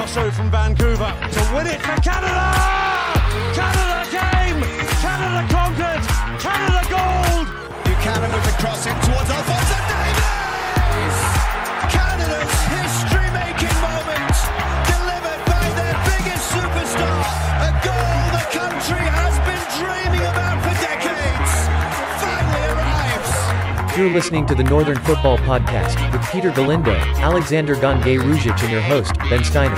lasso from Vancouver to win it for Canada! Canada came! Canada conquered! Canada gold! Buchanan with the cross in towards Alphonso Davies! Canada's history-making moment delivered by their biggest superstar. A goal the country has been dreaming about for decades. Finally arrives. You're listening to the Northern Football Podcast with Peter Galindo, Alexander Gongai-Ruzic, and your host, Ben Steiner.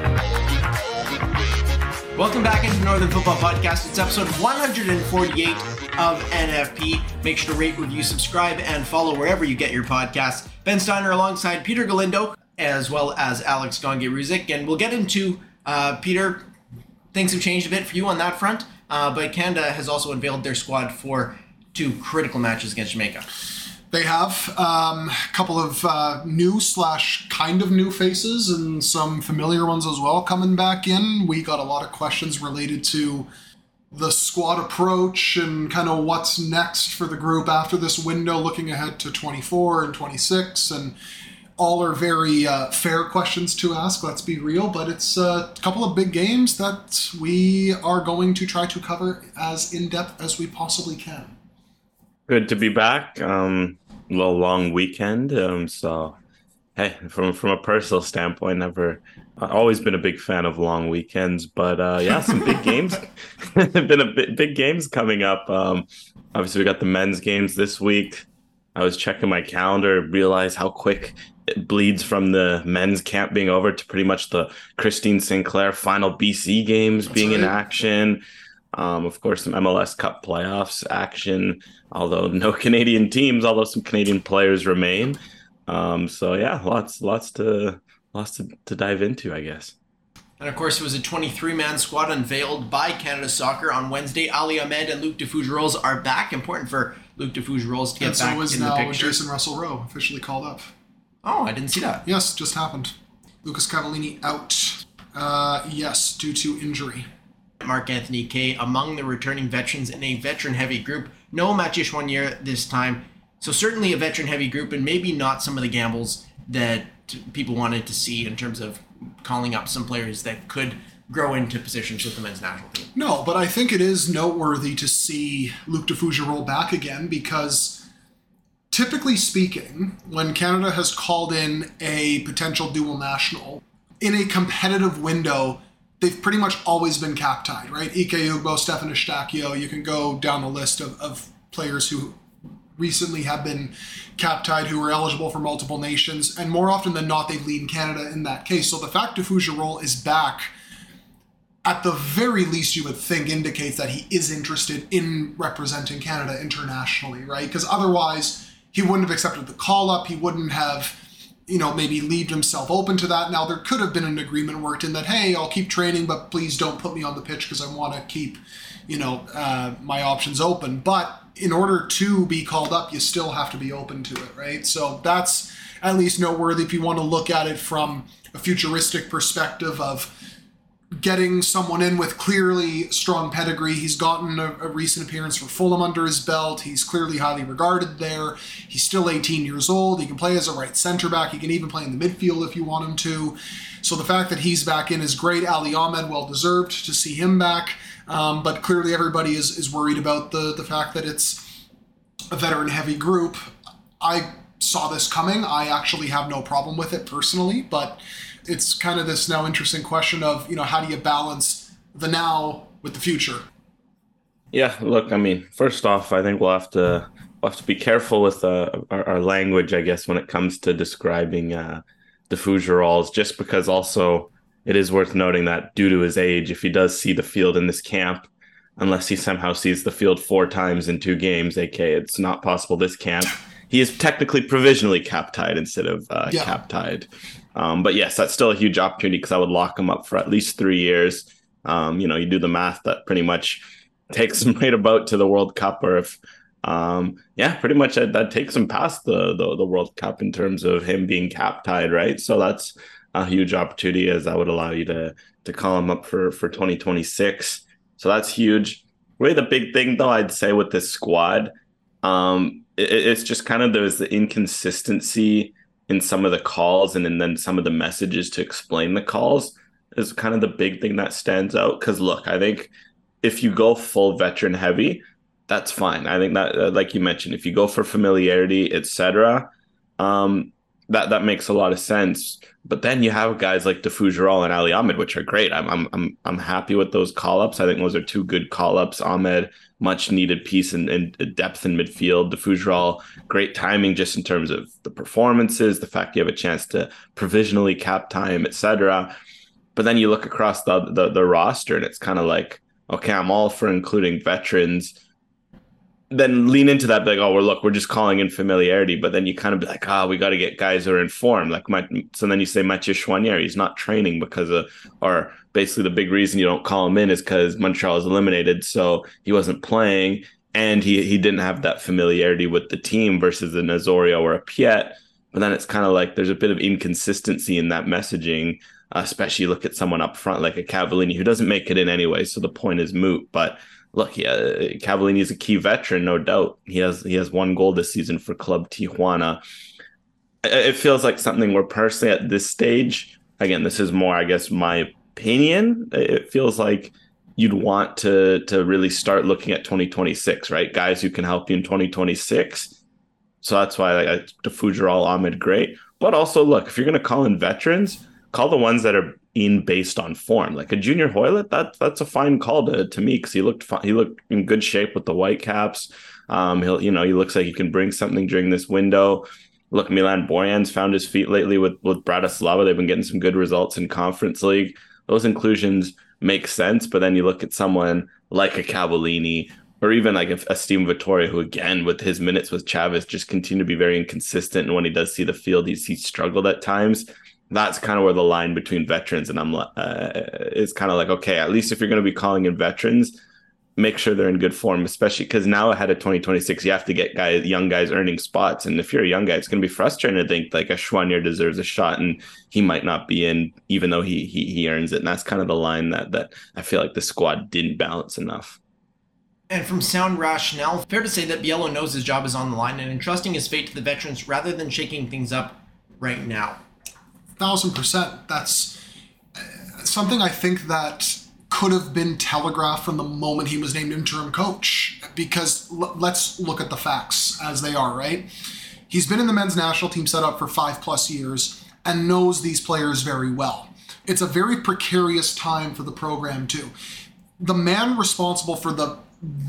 Welcome back into the Northern Football Podcast. It's episode 148 of NFP. Make sure to rate, review, subscribe, and follow wherever you get your podcasts. Ben Steiner alongside Peter Galindo, as well as Alex Gongai-Ruzic. And we'll get into, Peter, things have changed a bit for you on that front, but Canada has also unveiled their squad for 2 critical matches against Jamaica. They have a couple of new / kind of new faces and some familiar ones as well coming back in. We got a lot of questions related to the squad approach and kind of what's next for the group after this window, looking ahead to 24 and 26, and all are very fair questions to ask, let's be real, but it's a couple of big games that we are going to try to cover as in-depth as we possibly can. Good to be back. A little long weekend. So, hey, from a personal standpoint, I've always been a big fan of long weekends. But yeah, some big games. Big games coming up. Obviously, we got the men's games this week. I was checking my calendar, realized how quick it bleeds from the men's camp being over to pretty much the Christine Sinclair final BC games being in action. Of course, some MLS Cup playoffs action, although no Canadian teams, although some Canadian players remain. So yeah, lots to dive into, I guess. And of course, it was a 23-man squad unveiled by Canada Soccer on Wednesday. Ali Ahmed and Luc Defougeroles are back. Important for Luc Defougeroles to get back in the picture. And so is now Jason Russell-Rowe officially called up. Oh, I didn't see that. Yes, just happened. Lucas Cavallini out. Yes, due to injury. Mark Anthony Kaye among the returning veterans in a veteran-heavy group. No Mathieu Choinière this time. So certainly a veteran-heavy group, and maybe not some of the gambles that people wanted to see in terms of calling up some players that could grow into positions with the men's national team. No, but I think it is noteworthy to see Luc Defougeroles back again, because typically speaking, when Canada has called in a potential dual national, in a competitive window, they've pretty much always been cap-tied, right? Ike Ugbo, Stefan Eustáquio, you can go down the list of players who recently have been cap-tied, who are eligible for multiple nations, and more often than not, they lead Canada in that case. So the fact Defougeroles is back, at the very least, you would think indicates that he is interested in representing Canada internationally, right? Because otherwise, he wouldn't have accepted the call-up, he wouldn't have maybe leaved himself open to that. Now, there could have been an agreement worked in that, hey, I'll keep training, but please don't put me on the pitch because I want to keep, my options open. But in order to be called up, you still have to be open to it, right? So that's at least noteworthy if you want to look at it from a futuristic perspective of getting someone in with clearly strong pedigree. He's gotten a recent appearance for Fulham under his belt. He's clearly highly regarded there. He's still 18 years old. He can play as a right center back. He can even play in the midfield if you want him to. So the fact that he's back in is great. Ali Ahmed, well deserved to see him back. But clearly everybody is worried about the fact that it's a veteran-heavy group. I saw this coming. I actually have no problem with it personally, but it's kind of this now interesting question of, how do you balance the now with the future? Yeah, look, I mean, first off, I think we'll have to be careful with our language, I guess, when it comes to describing Defougeroles, just because also it is worth noting that due to his age, if he does see the field in this camp, unless he somehow sees the field 4 times in 2 games, aka it's not possible this camp, he is technically provisionally cap-tied instead of cap-tied. But yes, that's still a huge opportunity because I would lock him up for at least 3 years. You do the math, that pretty much takes him right about to the World Cup, or if, pretty much that takes him past the World Cup in terms of him being cap-tied, right? So that's a huge opportunity, as that would allow you to call him up for 2026. So that's huge. Really the big thing, though, I'd say with this squad, it's just kind of there's the inconsistency in some of the calls and then some of the messages to explain the calls. is kind of the big thing that stands out. Because look, I think if you go full veteran heavy, that's fine. I think that, like you mentioned, if you go for familiarity, etc., that makes a lot of sense. But then you have guys like Tafujerol and Ali Ahmed, which are great. I'm happy with those call-ups. I think those are two good call-ups. Ahmed, much needed piece in depth in midfield. Tafujerol, great timing just in terms of the performances, the fact you have a chance to provisionally cap time, etc. But then you look across the roster and it's kind of like, okay, I'm all for including veterans. Then lean into that, like, we're just calling in familiarity. But then you kind of be like, we got to get guys who are in form. So then you say Mathieu Choinière, he's not training or basically the big reason you don't call him in is because Montreal is eliminated, so he wasn't playing, and he didn't have that familiarity with the team versus a Nazorio or a Piet. But then it's kind of like there's a bit of inconsistency in that messaging, especially look at someone up front like a Cavallini who doesn't make it in anyway, so the point is moot. But look, Cavallini is a key veteran, no doubt. He has one goal this season for Club Tijuana. It feels like something where personally at this stage, again, this is more, I guess, my opinion. It feels like you'd want to really start looking at 2026, right? Guys who can help you in 2026. So that's why Tafujerol, Ahmed, great. But also, look, if you're going to call in veterans, call the ones that are based on form. Like a Junior Hoylett, that's a fine call to me because he looked in good shape with the Whitecaps. He looks like he can bring something during this window. Look, Milan Borjan's found his feet lately with Bratislava. They've been getting some good results in Conference League. Those inclusions make sense, but then you look at someone like a Cavallini or even like a Steven Vittoria, who again with his minutes with Chavez just continue to be very inconsistent, and when he does see the field, he's struggled at times. That's kind of where the line between veterans and is kind of like, okay, at least if you're going to be calling in veterans, make sure they're in good form, especially because now ahead of 2026, you have to get young guys earning spots. And if you're a young guy, it's going to be frustrating to think like a Choinière deserves a shot and he might not be in, even though he earns it. And that's kind of the line that I feel like the squad didn't balance enough. And from sound rationale, fair to say that Biello knows his job is on the line and entrusting his fate to the veterans rather than shaking things up right now. 1,000%. That's something I think that could have been telegraphed from the moment he was named interim coach, because let's look at the facts as they are, right? He's been in the men's national team setup for 5+ years and knows these players very well. It's a very precarious time for the program too. The man responsible for the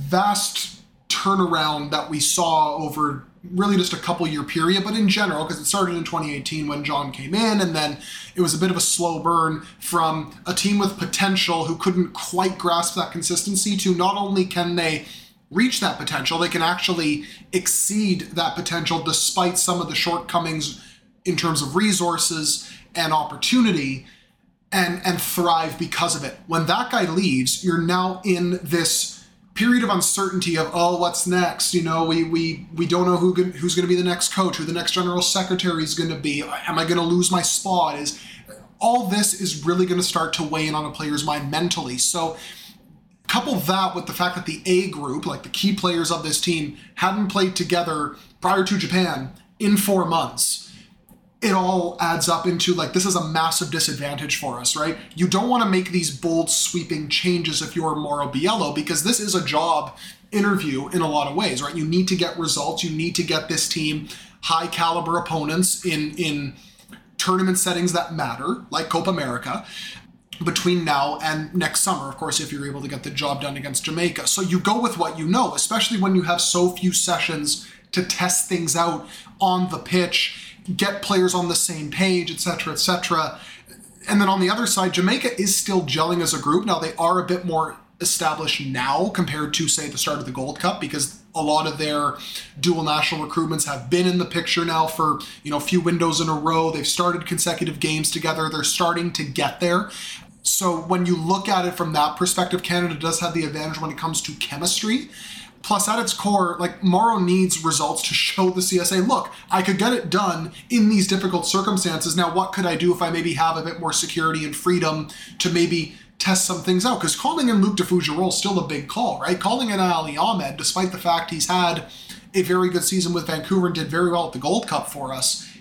vast turnaround that we saw over really just a couple-year period, but in general, because it started in 2018 when John came in, and then it was a bit of a slow burn from a team with potential who couldn't quite grasp that consistency to not only can they reach that potential, they can actually exceed that potential despite some of the shortcomings in terms of resources and opportunity, and thrive because of it. When that guy leaves, you're now in this period of uncertainty of, what's next? We don't know who's going to be the next coach, who the next general secretary is going to be. Am I going to lose my spot? All this is really going to start to weigh in on a player's mind mentally. So couple that with the fact that the A group, like the key players of this team, hadn't played together prior to Japan in 4 months. It all adds up into this is a massive disadvantage for us, right? You don't want to make these bold, sweeping changes if you're Mauro Biello, because this is a job interview in a lot of ways, right? You need to get results. You need to get this team high caliber opponents in tournament settings that matter, like Copa America, between now and next summer, of course, if you're able to get the job done against Jamaica. So you go with what you know, especially when you have so few sessions to test things out on the pitch, get players on the same page, etc., etc. And then on the other side, Jamaica is still gelling as a group. Now, they are a bit more established now compared to, say, the start of the Gold Cup, because a lot of their dual national recruitments have been in the picture now for, a few windows in a row. They've started consecutive games together. They're starting to get there. So when you look at it from that perspective, Canada does have the advantage when it comes to chemistry. Plus, at its core, Mauro needs results to show the CSA, look, I could get it done in these difficult circumstances. Now, what could I do if I maybe have a bit more security and freedom to maybe test some things out? Because calling in Luke Tafujerol is still a big call, right? Calling in Ali Ahmed, despite the fact he's had a very good season with Vancouver and did very well at the Gold Cup for us,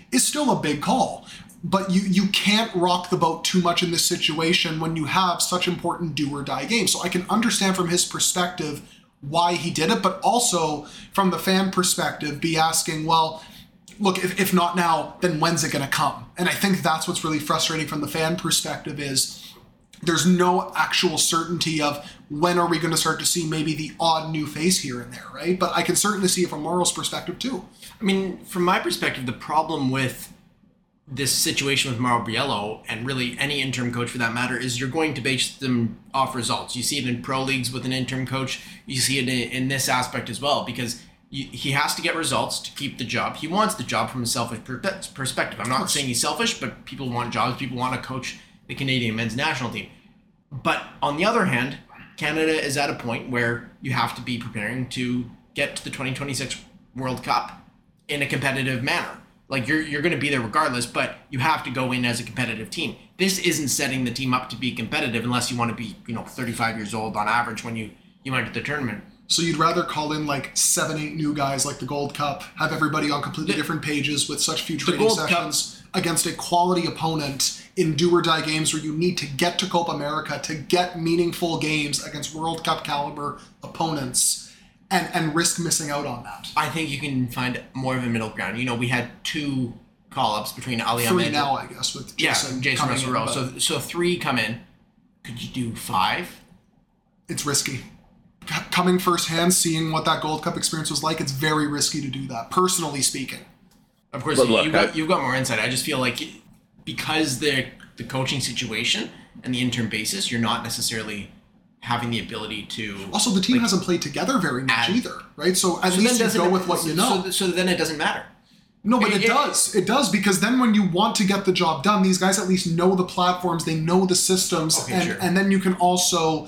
is still a big call. But you can't rock the boat too much in this situation when you have such important do or die games. So I can understand from his perspective why he did it, but also from the fan perspective, be asking, well, look, if not now, then when's it going to come? And I think that's what's really frustrating from the fan perspective is there's no actual certainty of when are we going to start to see maybe the odd new face here and there, right? But I can certainly see it from Morrow's perspective too. I mean, from my perspective, the problem with this situation with Mauro Biello, and really any interim coach for that matter, is you're going to base them off results. You see it in pro leagues with an interim coach. You see it in this aspect as well, because he has to get results to keep the job. He wants the job from a selfish perspective. I'm not saying he's selfish, but people want jobs. People want to coach the Canadian men's national team. But on the other hand, Canada is at a point where you have to be preparing to get to the 2026 World Cup in a competitive manner. Like, you're going to be there regardless, but you have to go in as a competitive team. This isn't setting the team up to be competitive unless you want to be, 35 years old on average when you enter the tournament. So you'd rather call in like 7-8 new guys like the Gold Cup, have everybody on completely different pages with such few training sessions against a quality opponent in do-or-die games where you need to get to Copa America to get meaningful games against World Cup caliber opponents and risk missing out on that. I think you can find more of a middle ground. We had 2 call-ups between Ali Ahmed. 3 now, I guess, with Jason Russell-Rowe. So 3 come in. Could you do 5? It's risky. Coming firsthand, seeing what that Gold Cup experience was like, it's very risky to do that, personally speaking. Of course, you've got more insight. I just feel like because the coaching situation and the interim basis, you're not necessarily having the ability to... Also, the team hasn't played together very much either, right? So at least you go with what you know. So then it doesn't matter. No, but it does. It does, because then when you want to get the job done, these guys at least know the platforms, they know the systems, and then you can also...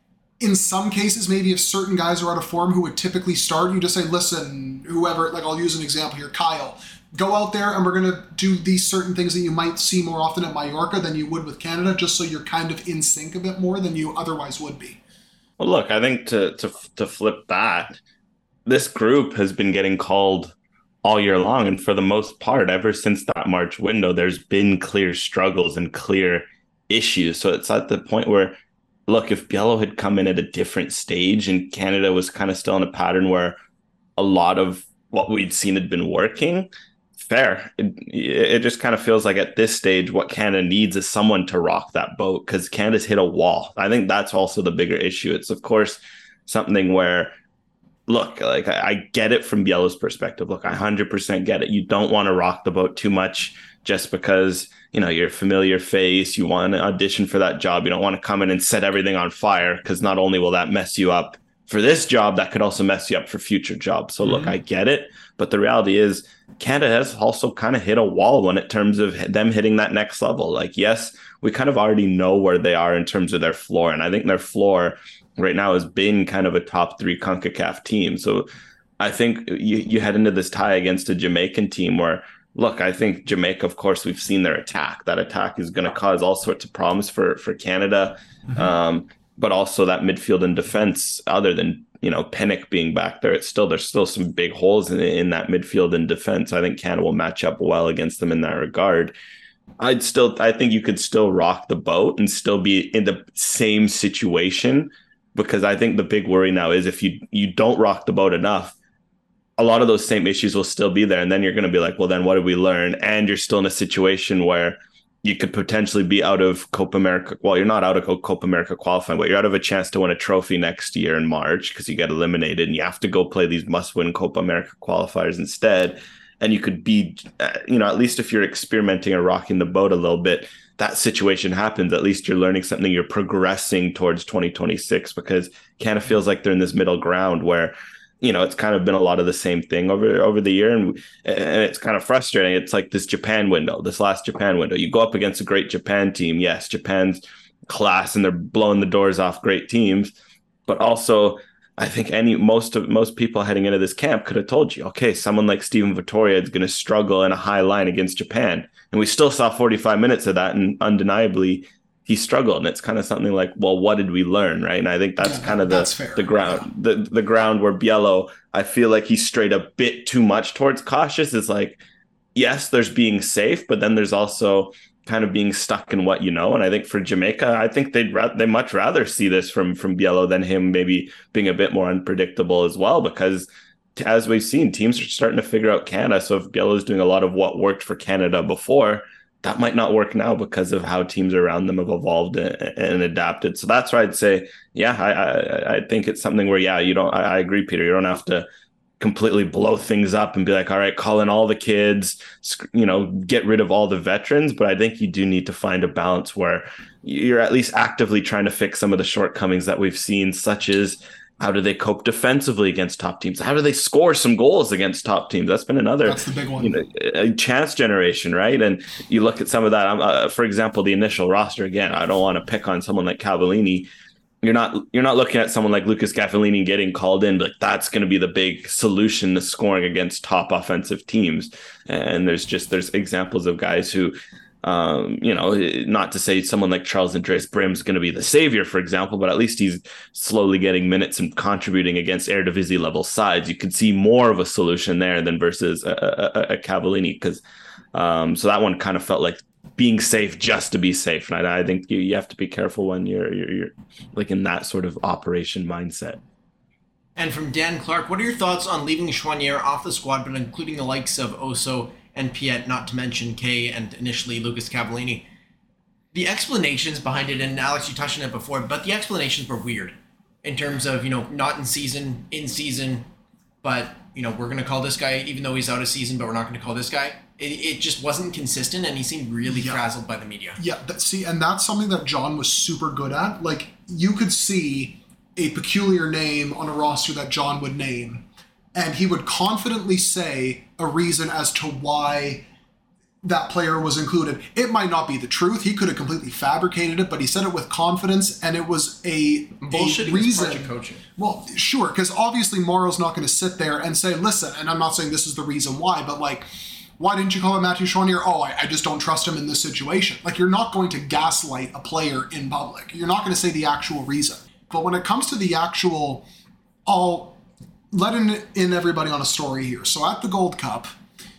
In some cases, maybe if certain guys are out of form who would typically start, you just say, listen, whoever, like I'll use an example here, Kyle, go out there and we're going to do these certain things that you might see more often at Mallorca than you would with Canada, just so you're kind of in sync a bit more than you otherwise would be. Well, look, I think to flip that, this group has been getting called all year long. And for the most part, ever since that March window, there's been clear struggles and clear issues. So it's at the point where, look, if Biello had come in at a different stage and Canada was kind of still in a pattern where a lot of what we'd seen had been working, fair. It just kind of feels like at this stage, what Canada needs is someone to rock that boat, because Canada's hit a wall. I think that's also the bigger issue. It's, of course, something where, look, like I get it from Biello's perspective. Look, I 100% get it. You don't want to rock the boat too much just because, you're a familiar face, you want to audition for that job. You don't want to come in and set everything on fire, because not only will that mess you up for this job, that could also mess you up for future jobs. So look, I get it. But the reality is Canada has also kind of hit a wall when it terms of them hitting that next level. Like, yes, we kind of already know where they are in terms of their floor. And I think their floor right now has been kind of a top 3 CONCACAF team. So I think you head into this tie against a Jamaican team where, look, I think Jamaica, of course, we've seen their attack. That attack is going to cause all sorts of problems for Canada. But also that midfield and defense, other than, Pinnock being back there, there's still some big holes in that midfield and defense. I think Canada will match up well against them in that regard. I think you could still rock the boat and still be in the same situation, because I think the big worry now is if you don't rock the boat enough, a lot of those same issues will still be there. And then you're going to be like, well, then what did we learn? And you're still in a situation where you could potentially be out of Copa America. Well, you're not out of Copa America qualifying, but you're out of a chance to win a trophy next year in March, because you get eliminated and you have to go play these must-win Copa America qualifiers instead. And you could be, at least if you're experimenting or rocking the boat a little bit, that situation happens. At least you're learning something. You're progressing towards 2026, because Canada feels like they're in this middle ground where, it's kind of been a lot of the same thing over the year. And it's kind of frustrating. It's like this last Japan window. You go up against a great Japan team. Yes, Japan's class and they're blowing the doors off great teams. But also, I think most people heading into this camp could have told you, okay, someone like Steven Vittoria is going to struggle in a high line against Japan. And we still saw 45 minutes of that, and undeniably he struggled. And it's kind of something like, well, what did we learn, right? And I think that's kind of the ground, the ground where Biello, I feel like he strayed a bit too much towards cautious. It's like, yes, there's being safe, but then there's also kind of being stuck in what you know. And I think for Jamaica, I think they much rather see this from Biello than him maybe being a bit more unpredictable as well, because as we've seen, teams are starting to figure out Canada. So if Biello is doing a lot of what worked for Canada before, that might not work now because of how teams around them have evolved and adapted. So that's why I'd say, I think it's something where, I agree, Peter. You don't have to completely blow things up and be like, all right, call in all the kids, get rid of all the veterans. But I think you do need to find a balance where you're at least actively trying to fix some of the shortcomings that we've seen, such as how do they cope defensively against top teams? How do they score some goals against top teams? That's been another, that's the big one. A chance generation, right? And you look at some of that, for example, the initial roster, again, I don't want to pick on someone like Cavallini. You're not looking at someone like Lucas Cavallini getting called in, but that's going to be the big solution to scoring against top offensive teams. And there's examples of guys who, not to say someone like Charles Andreas Brim's going to be the savior, for example, but at least he's slowly getting minutes and contributing against Eredivisie level sides. You could see more of a solution there than versus a Cavallini, because so that one kind of felt like being safe just to be safe. And I think you have to be careful when you're like in that sort of operation mindset. And from Dan Clark, what are your thoughts on leaving Choinière off the squad, but including the likes of Oso and Piet, not to mention Kay and initially Lucas Cavallini? The explanations behind it, and Alex, you touched on it before, but the explanations were weird in terms of, not in season, but, we're going to call this guy, even though he's out of season, but we're not going to call this guy. It just wasn't consistent, and he seemed really frazzled by the media. Yeah, and that's something that John was super good at. Like, you could see a peculiar name on a roster that John would name, and he would confidently say a reason as to why that player was included. It might not be the truth. He could have completely fabricated it, but he said it with confidence, and it was a reason. Of coaching. Well, sure, because obviously Morrow's not going to sit there and say, listen, and I'm not saying this is the reason why, but like, why didn't you call him Matthew Choinière? Oh, I just don't trust him in this situation. Like, you're not going to gaslight a player in public. You're not going to say the actual reason. But when it comes to the actual, I'll let in everybody on a story here. So at the Gold Cup,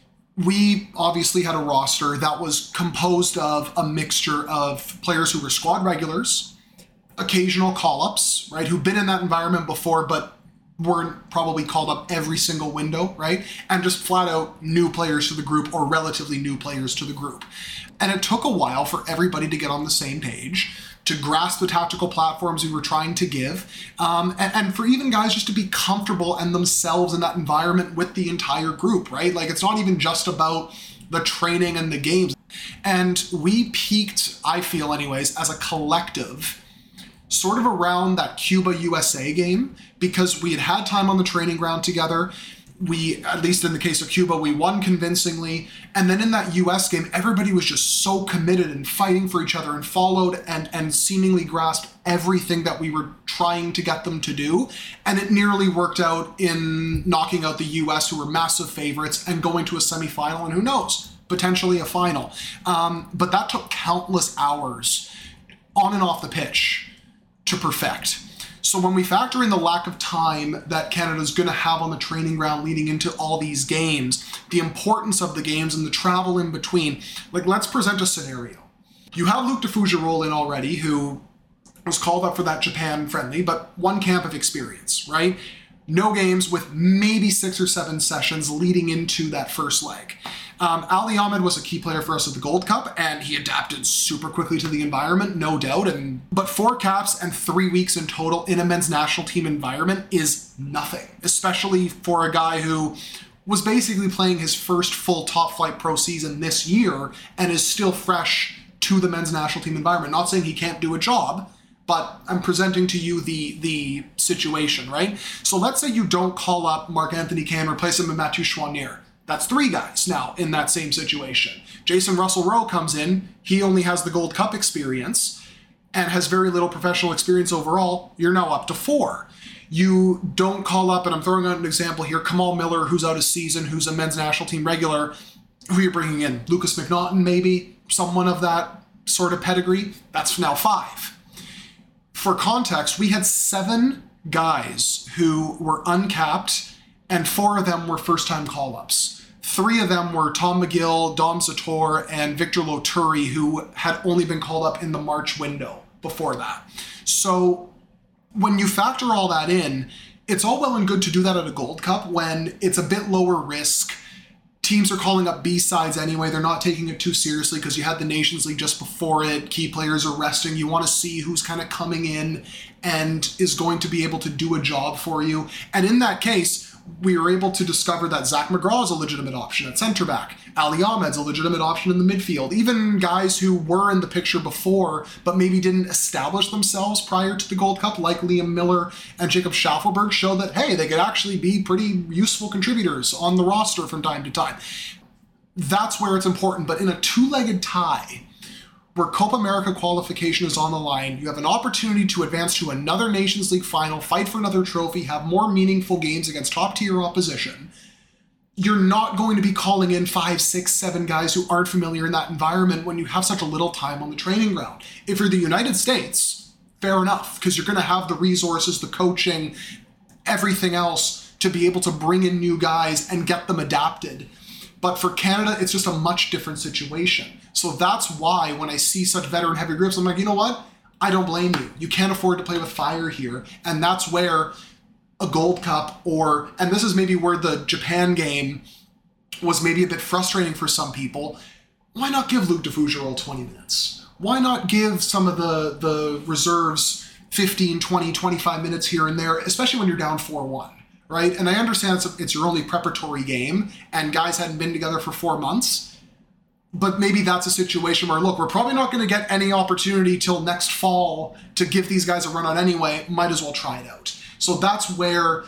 we obviously had a roster that was composed of a mixture of players who were squad regulars, occasional call-ups, right, who've been in that environment before, but weren't probably called up every single window, right? And just flat out new players to the group, or relatively new players to the group. And it took a while for everybody to get on the same page, to grasp the tactical platforms we were trying to give, and for even guys just to be comfortable and themselves in that environment with the entire group, right? Like, it's not even just about the training and the games. And we peaked, I feel anyways, as a collective, sort of around that Cuba-USA game, because we had time on the training ground together. We, at least in the case of Cuba, we won convincingly. And then in that US game, everybody was just so committed and fighting for each other and followed and seemingly grasped everything that we were trying to get them to do. And it nearly worked out in knocking out the US, who were massive favorites, and going to a semifinal, and who knows, potentially a final. But that took countless hours on and off the pitch to perfect. So when we factor in the lack of time that Canada's going to have on the training ground leading into all these games, the importance of the games and the travel in between, like, let's present a scenario. You have Luc Defugia roll in already, who was called up for that Japan friendly, but one camp of experience, right? No games, with maybe 6 or 7 sessions leading into that first leg. Ali Ahmed was a key player for us at the Gold Cup, and he adapted super quickly to the environment, no doubt. But 4 caps and 3 weeks in total in a men's national team environment is nothing, especially for a guy who was basically playing his first full top flight pro season this year and is still fresh to the men's national team environment. Not saying he can't do a job, but I'm presenting to you the situation, right? So let's say you don't call up Marc-Anthony Kaye and replace him with Matthew Choinière. That's 3 guys now in that same situation. Jason Russell-Rowe comes in. He only has the Gold Cup experience and has very little professional experience overall. You're now up to 4. You don't call up, and I'm throwing out an example here, Kamal Miller, who's out of season, who's a men's national team regular. Who you're bringing in? Lucas McNaughton, maybe? Someone of that sort of pedigree? That's now 5. For context, we had 7 guys who were uncapped, and 4 of them were first-time call-ups. 3 of them were Tom McGill, Dom Zator, and Victor Loturi, who had only been called up in the March window before that. So when you factor all that in, it's all well and good to do that at a Gold Cup when it's a bit lower risk. Teams are calling up B-sides anyway. They're not taking it too seriously because you had the Nations League just before it. Key players are resting. You want to see who's kind of coming in and is going to be able to do a job for you. And in that case, we were able to discover that Zach McGraw is a legitimate option at center back. Ali Ahmed's a legitimate option in the midfield. Even guys who were in the picture before, but maybe didn't establish themselves prior to the Gold Cup, like Liam Miller and Jacob Schaffelberg, show that, hey, they could actually be pretty useful contributors on the roster from time to time. That's where it's important. But in a two-legged tie, where Copa America qualification is on the line, you have an opportunity to advance to another Nations League final, fight for another trophy, have more meaningful games against top-tier opposition. You're not going to be calling in 5, 6, 7 guys who aren't familiar in that environment when you have such a little time on the training ground. If you're the United States, fair enough, because you're going to have the resources, the coaching, everything else to be able to bring in new guys and get them adapted. But for Canada, it's just a much different situation. So that's why when I see such veteran-heavy groups, I'm like, you know what? I don't blame you. You can't afford to play with fire here. And that's where a Gold Cup and this is maybe where the Japan game was maybe a bit frustrating for some people. Why not give Luc de Fougerolles 20 minutes? Why not give some of the reserves 15, 20, 25 minutes here and there, especially when you're down 4-1? Right? And I understand it's your only preparatory game and guys hadn't been together for 4 months, but maybe that's a situation where, look, we're probably not going to get any opportunity till next fall to give these guys a run out anyway. Might as well try it out. So that's where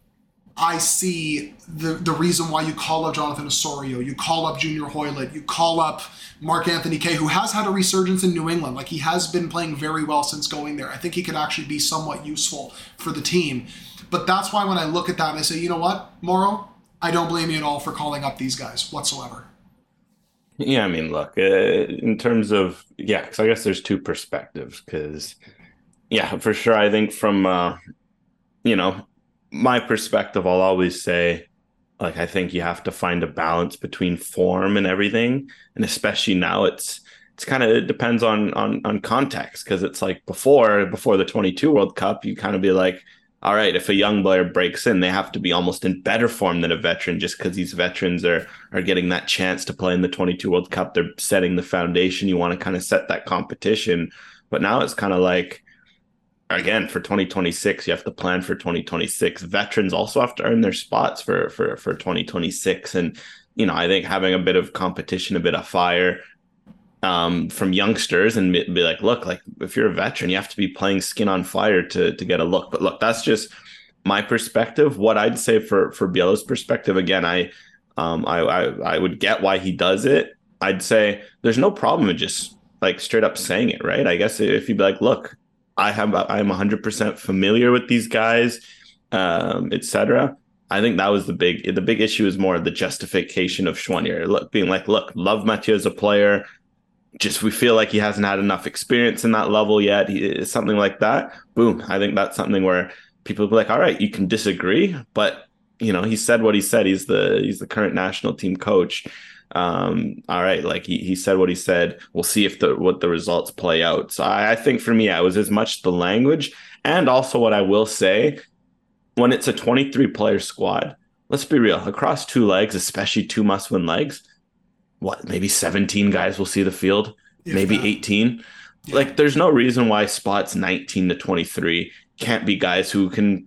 I see the reason why you call up Jonathan Osorio, you call up Junior Hoylett, you call up Mark-Anthony Kaye, who has had a resurgence in New England. Like, he has been playing very well since going there. I think he could actually be somewhat useful for the team. But that's why when I look at that and I say, you know what, Mauro, I don't blame you at all for calling up these guys whatsoever. Yeah, I mean, look, in terms of, because I guess there's two perspectives. Because, for sure, I think from, my perspective, I'll always say, like, I think you have to find a balance between form and everything. And especially now, it depends on context. Because it's like before the 22 World Cup, you kind of be like, all right, if a young player breaks in, they have to be almost in better form than a veteran just because these veterans are getting that chance to play in the 22 World Cup. They're setting the foundation. You want to kind of set that competition. But now it's kind of like, again, for 2026, you have to plan for 2026. Veterans also have to earn their spots for 2026. And, I think having a bit of competition, a bit of fire from youngsters and be like, look, like if you're a veteran, you have to be playing skin on fire to get a look. But look, that's just my perspective. What I'd say for Bielsa's perspective, again, I would get why he does it. I'd say there's no problem in just like straight up saying it, right? I guess if you'd be like, look, I'm 100% familiar with these guys, etc. I think that was the big issue is more of the justification of Choinière, being like, look, love Mathieu as a player. Just we feel like he hasn't had enough experience in that level yet. Something like that. Boom. I think that's something where people will be like, all right, you can disagree, but he said what he said. He's the current national team coach. All right, like he said what he said. We'll see if what the results play out. So I think for me, it was as much the language and also what I will say when it's a 23 player squad. Let's be real. Across 2 legs, especially 2 must-win legs. Maybe 17 guys will see the field, maybe 18. Yeah. Like, there's no reason why spots 19 to 23 can't be guys who can,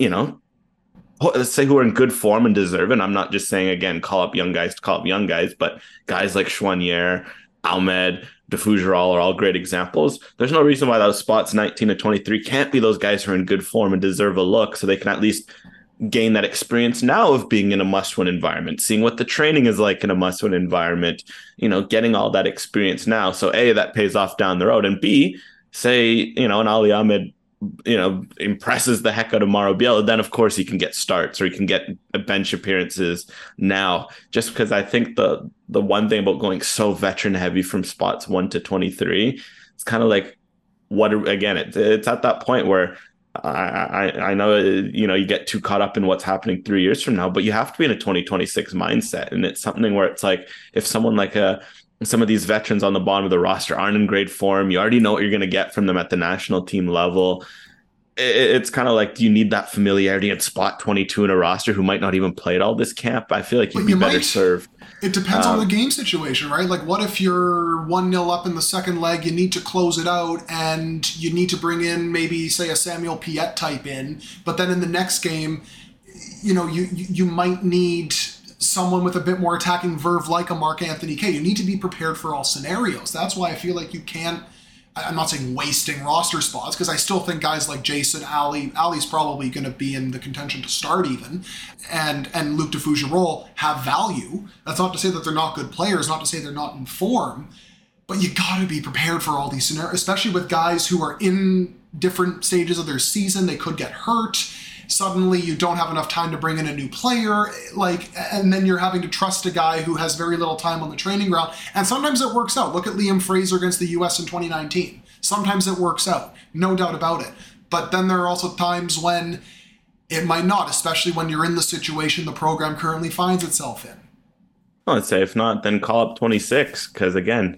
let's say who are in good form and deserve it. I'm not just saying, again, call up young guys to call up young guys, but guys like Choinière, Ahmed, de Fougerolles are all great examples. There's no reason why those spots 19 to 23 can't be those guys who are in good form and deserve a look so they can at least gain that experience now of being in a must-win environment, seeing what the training is like in a must-win environment, getting all that experience now. So A, that pays off down the road. And B, say, an Ali Ahmed, impresses the heck out of Mauro Bielsa, then of course he can get starts or he can get bench appearances now. Just because I think the one thing about going so veteran heavy from spots 1 to 23, it's kind of like, it's at that point where I know, you get too caught up in what's happening 3 years from now, but you have to be in a 2026 mindset. And it's something where it's like, if someone like some of these veterans on the bottom of the roster aren't in great form, you already know what you're going to get from them at the national team level. It's kind of like, do you need that familiarity at spot 22 in a roster who might not even play at all this camp? I feel like you'd be better served. It depends on the game situation, right? Like, what if you're 1-0 up in the second leg, you need to close it out, and you need to bring in maybe, say, a Samuel Piette type in, but then in the next game, you might need someone with a bit more attacking verve like a Mark Anthony Kaye. You need to be prepared for all scenarios. That's why I feel like you can't, I'm not saying wasting roster spots, because I still think guys like Jason, Ali's probably going to be in the contention to start even, and Luke de Fougerolles have value. That's not to say that they're not good players, not to say they're not in form, but you got to be prepared for all these scenarios, especially with guys who are in different stages of their season. They could get hurt. Suddenly you don't have enough time to bring in a new player, and then you're having to trust a guy who has very little time on the training ground. And sometimes it works out. Look at Liam Fraser against the US in 2019. Sometimes it works out, no doubt about it. But then there are also times when it might not, especially when you're in the situation the program currently finds itself in. Well, I'd say if not, then call up 26, because again,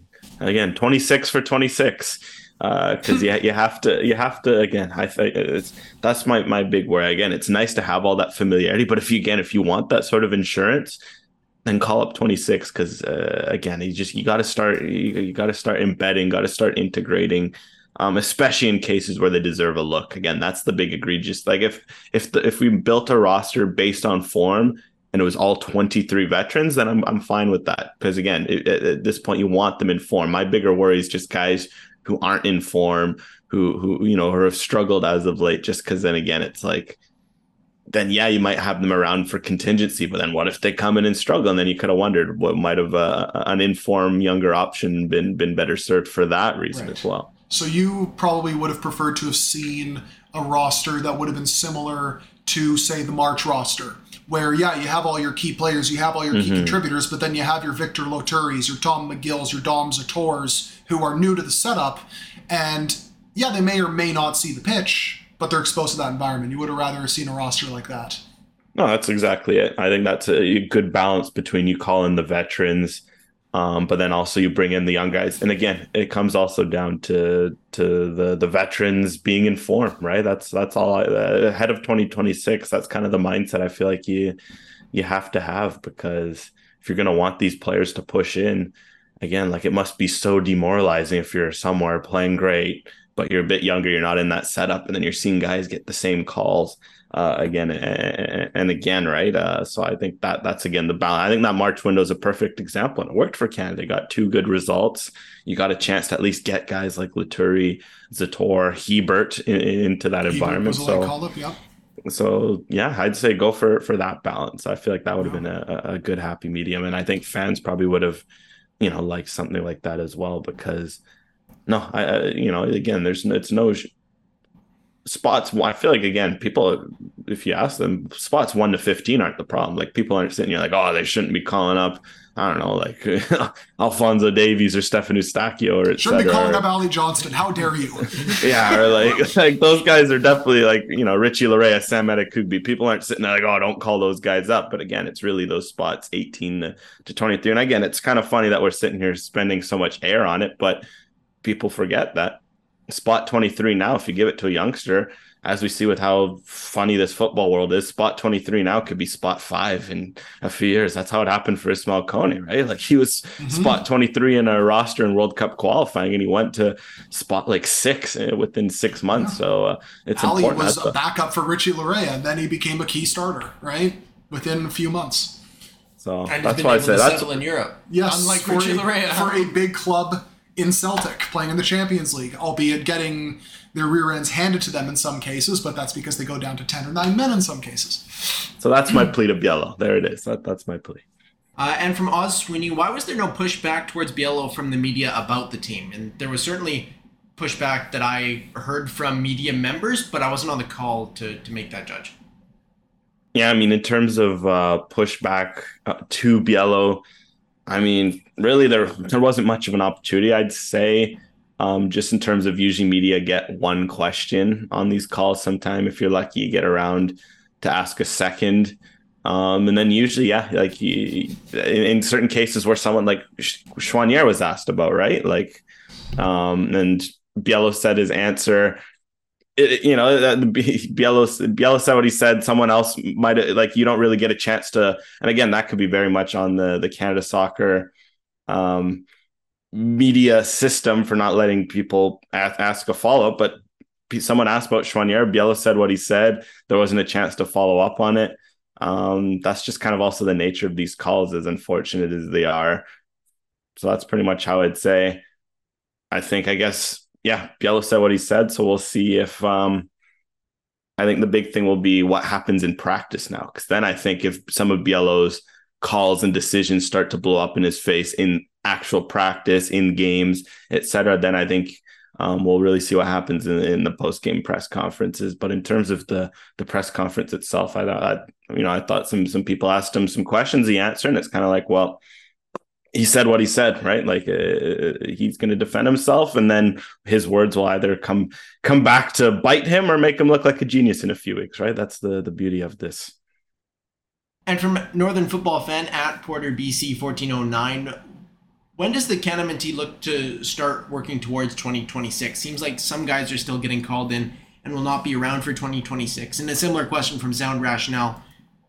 26 for 26. Because you have to again. I think that's my big worry. Again, it's nice to have all that familiarity, but if you want that sort of insurance, then call up 26. Because again, you got to start embedding, got to start integrating, especially in cases where they deserve a look. Again, that's the big egregious. Like if we built a roster based on form and it was all 23 veterans, then I'm fine with that. Because again, at this point, you want them in form. My bigger worry is just guys who aren't in form, who have struggled as of late, just because then again, it's like, then yeah, you might have them around for contingency, but then what if they come in and struggle? And then you could have wondered what might have an informed younger option been better served for that reason as well. So you probably would have preferred to have seen a roster that would have been similar to, say, the March roster, where, you have all your key players, you have all your key contributors, but then you have your Victor Loturis, your Tom McGills, your Dom Zators, who are new to the setup, and they may or may not see the pitch, but they're exposed to that environment. You would have rather seen a roster like that. No, that's exactly it. I think that's a good balance between you call in the veterans, but then also you bring in the young guys. And again, it comes also down to the veterans being in form, right? That's all. Ahead of 2026, that's kind of the mindset I feel like you have to have, because if you're going to want these players to push in, again, like, it must be so demoralizing if you're somewhere playing great, but you're a bit younger, you're not in that setup, and then you're seeing guys get the same calls again and again, right? So I think that's, again, the balance. I think that March window is a perfect example, and it worked for Canada. They got 2 good results. You got a chance to at least get guys like Loturi, Zator, Hebert into that environment. So I'd say go for that balance. I feel like that would have been a good happy medium, and I think fans probably would have like something like that as well, because again, it's no spots. I feel like, again, people, if you ask them, spots 1 to 15 aren't the problem. Like, people aren't sitting here like, oh, they shouldn't be calling up, I don't know, like Alfonso Davies or Stefan Eustáquio, or shouldn't be calling up Ali Johnston. How dare you? Or like those guys are definitely like, Richie Larea, Sam Adekugbe. People aren't sitting there like, oh, don't call those guys up. But again, it's really those spots 18 to 23. And again, it's kind of funny that we're sitting here spending so much air on it, but people forget that spot 23 now, if you give it to a youngster, as we see with how funny this football world is, spot 23 now could be spot 5 in a few years. That's how it happened for Ismail Kone, right? Like, he was spot 23 in a roster in World Cup qualifying, and he went to spot 6 within 6 months. So it's Ali important. Was a backup for Richie Larea, and then he became a key starter, right? Within a few months. So and that's why I said that's settle in Europe. Yes, unlike Richie Larea, for a big club in Celtic, playing in the Champions League, albeit getting their rear ends handed to them in some cases, but that's because they go down to 10 or 9 men in some cases. So that's my plea to Biello. There it is. That's my plea. And from Oz Sweeney, why was there no pushback towards Biello from the media about the team? And there was certainly pushback that I heard from media members, but I wasn't on the call to make that judge. Yeah, I mean, in terms of pushback to Biello, I mean, really, there wasn't much of an opportunity, I'd say. just in terms of usually media get one question on these calls. Sometime if you're lucky, you get around to ask a second. And then usually, like in certain cases where someone like Choinière was asked about, right? Like, and Biello said his answer. Biello said what he said. Someone else might like, you don't really get a chance to. And again, that could be very much on the Canada Soccer media system for not letting people ask a follow-up. But someone asked about Choinière. Biello said what he said. There wasn't a chance to follow up on it. That's just kind of also the nature of these calls, as unfortunate as they are. So that's pretty much how I'd say. I guess, Biello said what he said. So we'll see if, I think the big thing will be what happens in practice now. Because then I think if some of Biello's calls and decisions start to blow up in his face in actual practice, in games, etc., then I think we'll really see what happens in the post-game press conferences. But in terms of the press conference itself, I thought some people asked him some questions, he answered, and it's kind of like, well, he said what he said, right? Like he's going to defend himself, and then his words will either come back to bite him or make him look like a genius in a few weeks, right? That's the beauty of this. And from Northern Football Fan at Porter BC 1409, when does the Canada look to start working towards 2026? Seems like some guys are still getting called in and will not be around for 2026. And a similar question from Sound Rationale.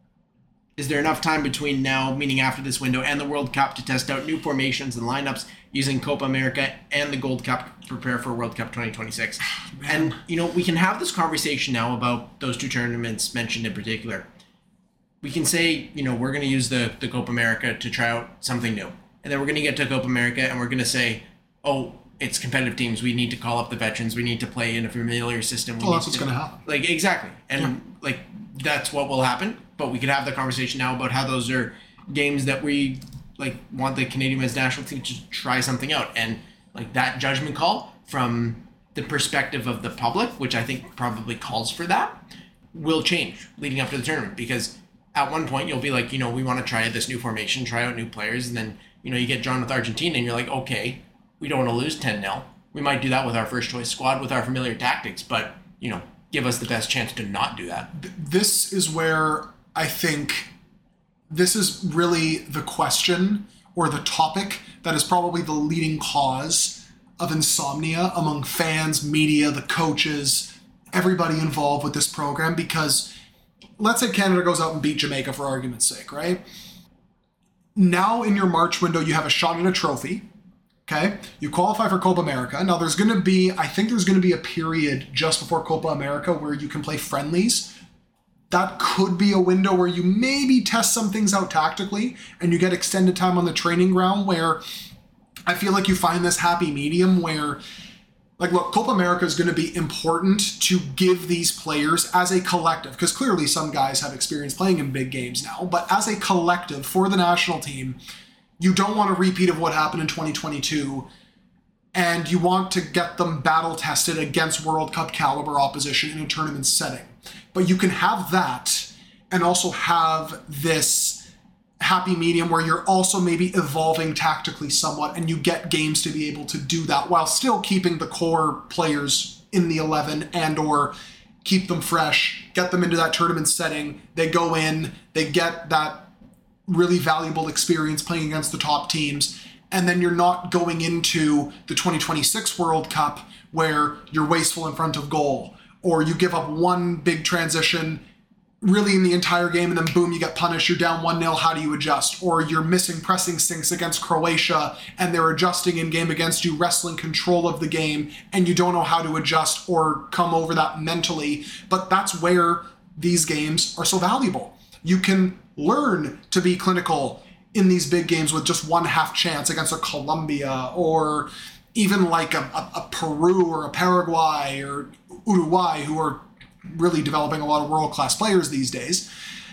Is there enough time between now, meaning after this window, and the World Cup to test out new formations and lineups using Copa America and the Gold Cup to prepare for World Cup 2026? And, we can have this conversation now about those two tournaments mentioned in particular. We can say, we're going to use the Copa America to try out something new. And then we're going to get to Copa America and we're going to say, oh, it's competitive teams. We need to call up the veterans. We need to play in a familiar system. Well, that's what's going to happen. Like, exactly. And, that's what will happen. But we could have the conversation now about how those are games that we, want the Canadian men's national team to try something out. And, that judgment call from the perspective of the public, which I think probably calls for that, will change leading up to the tournament. Because at one point, you'll be like, we want to try this new formation, try out new players. And then, you get drawn with Argentina and you're like, okay, we don't want to lose 10-0. We might do that with our first choice squad with our familiar tactics, but, give us the best chance to not do that. This is where I think this is really the question or the topic that is probably the leading cause of insomnia among fans, media, the coaches, everybody involved with this program. Because let's say Canada goes out and beat Jamaica for argument's sake, right? Now in your March window, you have a shot at a trophy. Okay, you qualify for Copa America. Now there's going to be a period just before Copa America where you can play friendlies. That could be a window where you maybe test some things out tactically and you get extended time on the training ground, where I feel like you find this happy medium where, look, Copa America is going to be important to give these players as a collective, because clearly some guys have experience playing in big games now, but as a collective for the national team, you don't want a repeat of what happened in 2022, and you want to get them battle tested against World Cup caliber opposition in a tournament setting. But you can have that and also have this happy medium where you're also maybe evolving tactically somewhat, and you get games to be able to do that while still keeping the core players in the 11 and or keep them fresh, get them into that tournament setting. They go in, they get that really valuable experience playing against the top teams, and then you're not going into the 2026 World Cup where you're wasteful in front of goal, or you give up one big transition really in the entire game and then boom, you get punished, you're down 1-0, how do you adjust? Or you're missing pressing sinks against Croatia and they're adjusting in game against you, wrestling control of the game, and you don't know how to adjust or come over that mentally. But that's where these games are so valuable. You can learn to be clinical in these big games with just one half chance against a Colombia, or even like a Peru or a Paraguay or Uruguay, who are really developing a lot of world-class players these days.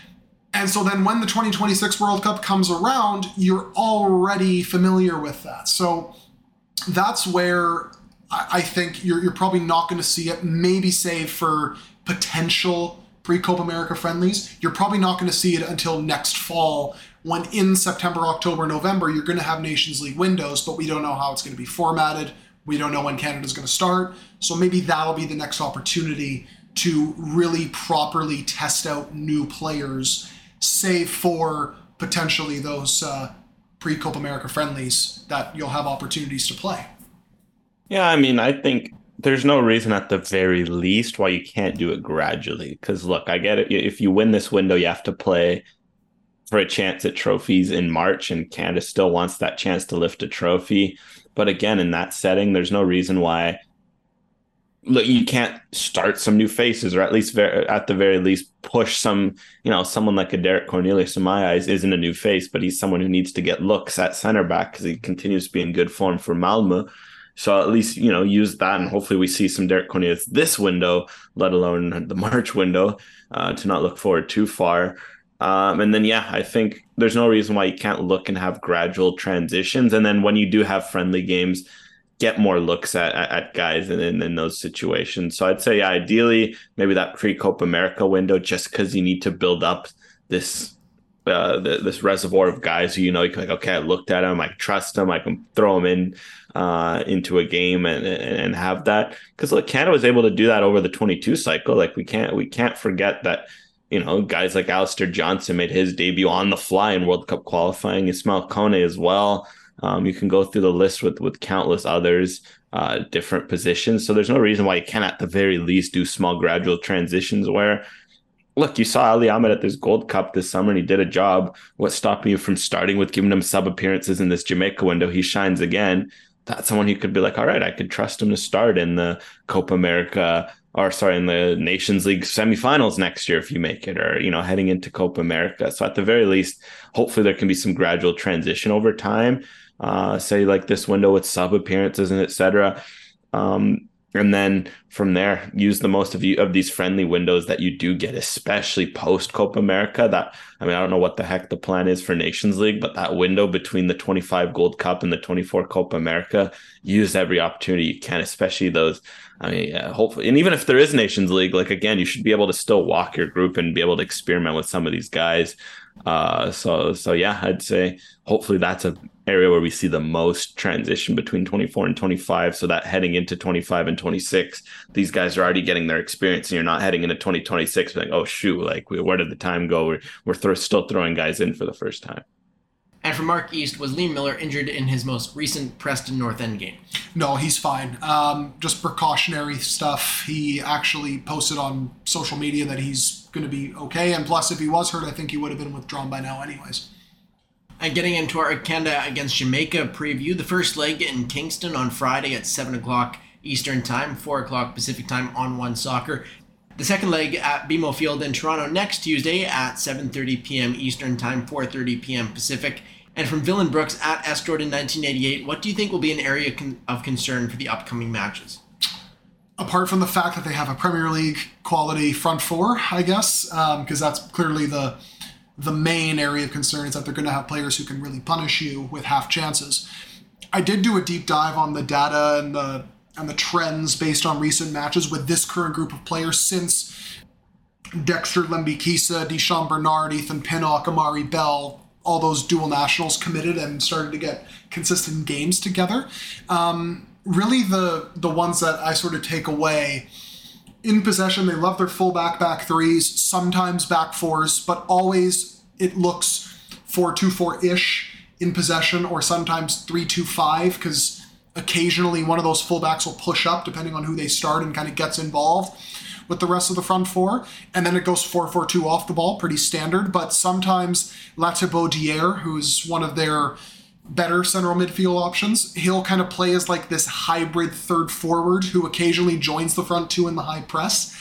And so then when the 2026 World Cup comes around, you're already familiar with that. So that's where I think you're probably not going to see it, maybe save for potential pre-Copa America friendlies. You're probably not going to see it until next fall, when in September, October, November, you're going to have Nations League windows, but we don't know how it's going to be formatted. We don't know when Canada's going to start. So maybe that'll be the next opportunity to really properly test out new players, save for potentially those pre-Copa America friendlies that you'll have opportunities to play. Yeah, I mean, I think there's no reason at the very least why you can't do it gradually. Because look, I get it. If you win this window, you have to play for a chance at trophies in March, and Canada still wants that chance to lift a trophy. But again, in that setting, there's no reason why you can't start some new faces, or at least at the very least push some, someone like a Derek Cornelius in my eyes isn't a new face, but he's someone who needs to get looks at center back because he continues to be in good form for Malmö. So at least, use that, and hopefully we see some Derek Cornelius this window, let alone the March window, to not look forward too far. And then, I think there's no reason why you can't look and have gradual transitions. And then when you do have friendly games, get more looks at guys in those situations. So I'd say, ideally, maybe that pre-Copa America window, just because you need to build up this reservoir of guys who, you can like, okay, I looked at him, I trust him, I can throw him into a game and have that. Because look, Canada was able to do that over the 22 cycle. Like we can't forget that, guys like Alistair Johnson made his debut on the fly in World Cup qualifying, Ismail Kone as well. You can go through the list with countless others, different positions. So there's no reason why you can't at the very least do small gradual transitions where, look, you saw Ali Ahmed at this Gold Cup this summer and he did a job. What's stopping you from starting with giving him sub appearances in this Jamaica window? He shines again. That's someone who could be like, all right, I could trust him to start in the Copa America, in the Nations League semifinals next year if you make it, or, heading into Copa America. So at the very least, hopefully there can be some gradual transition over time. Say like this window with sub appearances and etc. And then from there, use the most of these friendly windows that you do get, especially post Copa America. I don't know what the heck the plan is for Nations League, but that window between the 25 Gold Cup and the 24 Copa America, use every opportunity you can, especially those. Hopefully, and even if there is Nations League, like again, you should be able to still walk your group and be able to experiment with some of these guys. I'd say hopefully that's an area where we see the most transition between 24 and 25, so that heading into 25 and 26, these guys are already getting their experience, and you're not heading into 2026 like, oh shoot, like where did the time go? We're still throwing guys in for the first time. And for Mark East, was Liam Miller injured in his most recent Preston North End game? No, he's fine. Just precautionary stuff. He actually posted on social media that he's going to be okay. And plus, if he was hurt, I think he would have been withdrawn by now anyways. And getting into our Canada against Jamaica preview, the first leg in Kingston on Friday at 7 o'clock Eastern Time, 4 o'clock Pacific Time on One Soccer. The second leg at BMO Field in Toronto next Tuesday at 7:30 p.m. Eastern Time, 4:30 p.m. Pacific. And from Villain Brooks at S. Jordan 1988, what do you think will be an area of concern for the upcoming matches? Apart from the fact that they have a Premier League quality front four, I guess, because that's clearly the main area of concern, is that they're going to have players who can really punish you with half chances. I did do a deep dive on the data and the trends based on recent matches with this current group of players since Dexter Lembikisa, Deschamps Bernard, Ethan Pinnock, Amari Bell, all those dual nationals committed and started to get consistent games together. Really the ones that I sort of take away, in possession, they love their full back threes, sometimes back fours, but always it looks 4-2-4-ish in possession, or sometimes 3-2-5, because occasionally one of those fullbacks will push up depending on who they start and kind of gets involved with the rest of the front four, and then it goes 4-4-2 off the ball, pretty standard. But sometimes Latibeau Dier, who's one of their better central midfield options, he'll kind of play as like this hybrid third forward who occasionally joins the front two in the high press.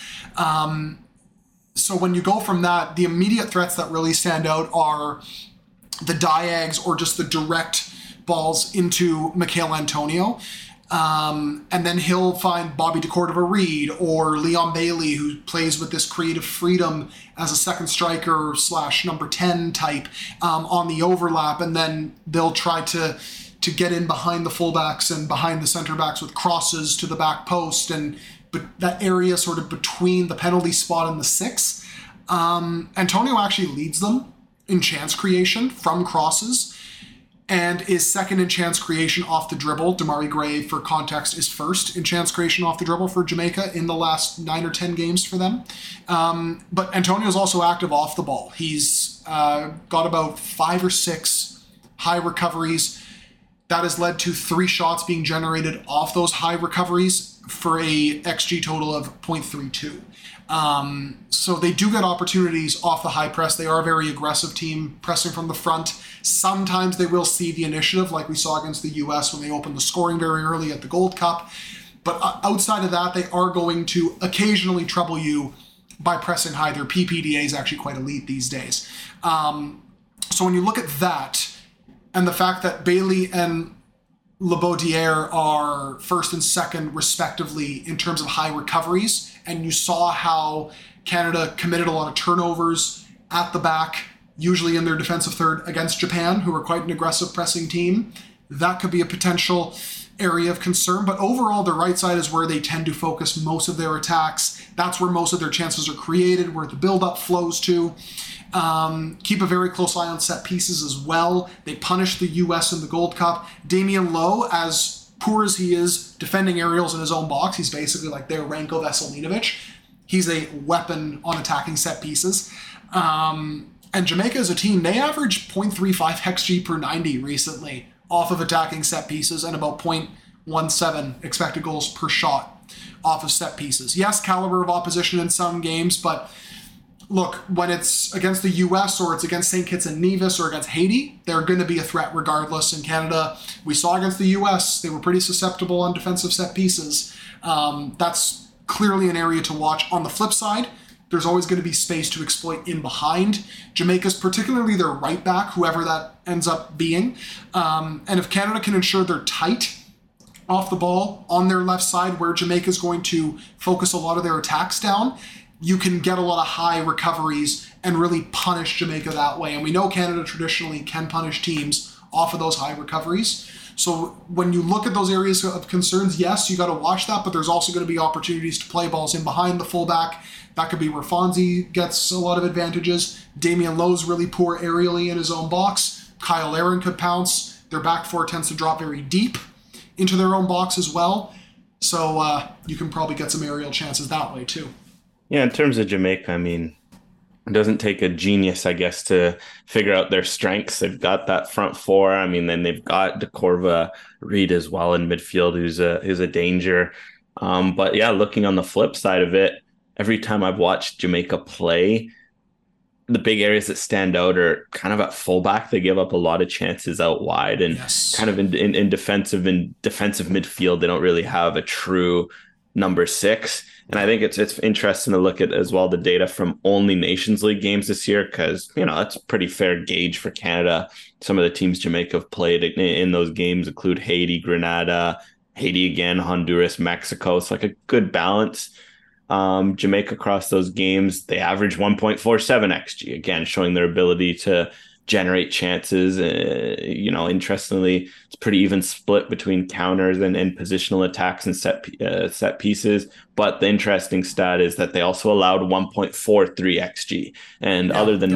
So when you go from that, the immediate threats that really stand out are the diags or just the direct balls into Michail Antonio. And then he'll find Bobby DeCordova-Reid or Leon Bailey, who plays with this creative freedom as a second striker / number 10 type on the overlap. And then they'll try to get in behind the fullbacks and behind the center backs with crosses to the back post. And that area sort of between the penalty spot and the 6. Antonio actually leads them in chance creation from crosses. and is second in chance creation off the dribble. Damari Gray, for context, is first in chance creation off the dribble for Jamaica in the last 9 or 10 games for them. But Antonio's also active off the ball. He's got about 5 or 6 high recoveries. That has led to 3 shots being generated off those high recoveries for a XG total of 0.32. So they do get opportunities off the high press. They are a very aggressive team, pressing from the front. Sometimes they will see the initiative, like we saw against the US when they opened the scoring very early at the Gold Cup. But outside of that, they are going to occasionally trouble you by pressing high. Their PPDA is actually quite elite these days. So when you look at that, and the fact that Bailey and Lebaudiere are first and second, respectively, in terms of high recoveries, and you saw how Canada committed a lot of turnovers at the back, usually in their defensive third against Japan, who are quite an aggressive pressing team, that could be a potential area of concern. But overall, the right side is where they tend to focus most of their attacks. That's where most of their chances are created, where the build-up flows to. Keep a very close eye on set pieces as well. They punished the US in the Gold Cup. Damian Lowe, as poor as he is defending aerials in his own box, he's basically like their Ranko Veselinovic. He's a weapon on attacking set pieces. And Jamaica as a team, they averaged 0.35 XG per 90 recently off of attacking set pieces and about 0.17 expected goals per shot off of set pieces. Yes, caliber of opposition in some games, but look, when it's against the US or it's against St. Kitts and Nevis or against Haiti, they're going to be a threat regardless. In Canada, we saw against the US, they were pretty susceptible on defensive set pieces. That's clearly an area to watch. On the flip side, there's always going to be space to exploit in behind. Jamaica's, particularly their right back, whoever that ends up being. And if Canada can ensure they're tight off the ball on their left side, where Jamaica's going to focus a lot of their attacks down, you can get a lot of high recoveries and really punish Jamaica that way. And we know Canada traditionally can punish teams off of those high recoveries. So when you look at those areas of concerns, yes, you got to watch that, but there's also going to be opportunities to play balls in behind the fullback. That could be where Fonzie gets a lot of advantages. Damian Lowe's really poor aerially in his own box. Kyle Aaron could pounce. Their back four tends to drop very deep into their own box as well. So you can probably get some aerial chances that way too. Yeah, in terms of Jamaica, I mean, it doesn't take a genius, I guess, to figure out their strengths. They've got that front four. I mean, then they've got DeCorva, Reed as well in midfield, who's a danger. But yeah, looking on the flip side of it, every time I've watched Jamaica play, the big areas that stand out are kind of at fullback. They give up a lot of chances out wide, and kind of in defensive midfield, they don't really have a true number 6. And I think it's interesting to look at as well the data from only Nations League games this year, because, you know, that's a pretty fair gauge for Canada. Some of the teams Jamaica have played in those games include Haiti, Grenada, Haiti again, Honduras, Mexico. It's like a good balance. Jamaica across those games, they average 1.47 XG, again, showing their ability to generate chances. Interestingly, it's pretty even split between counters and positional attacks and set pieces. But the interesting stat is that they also allowed 1.43 XG. And other than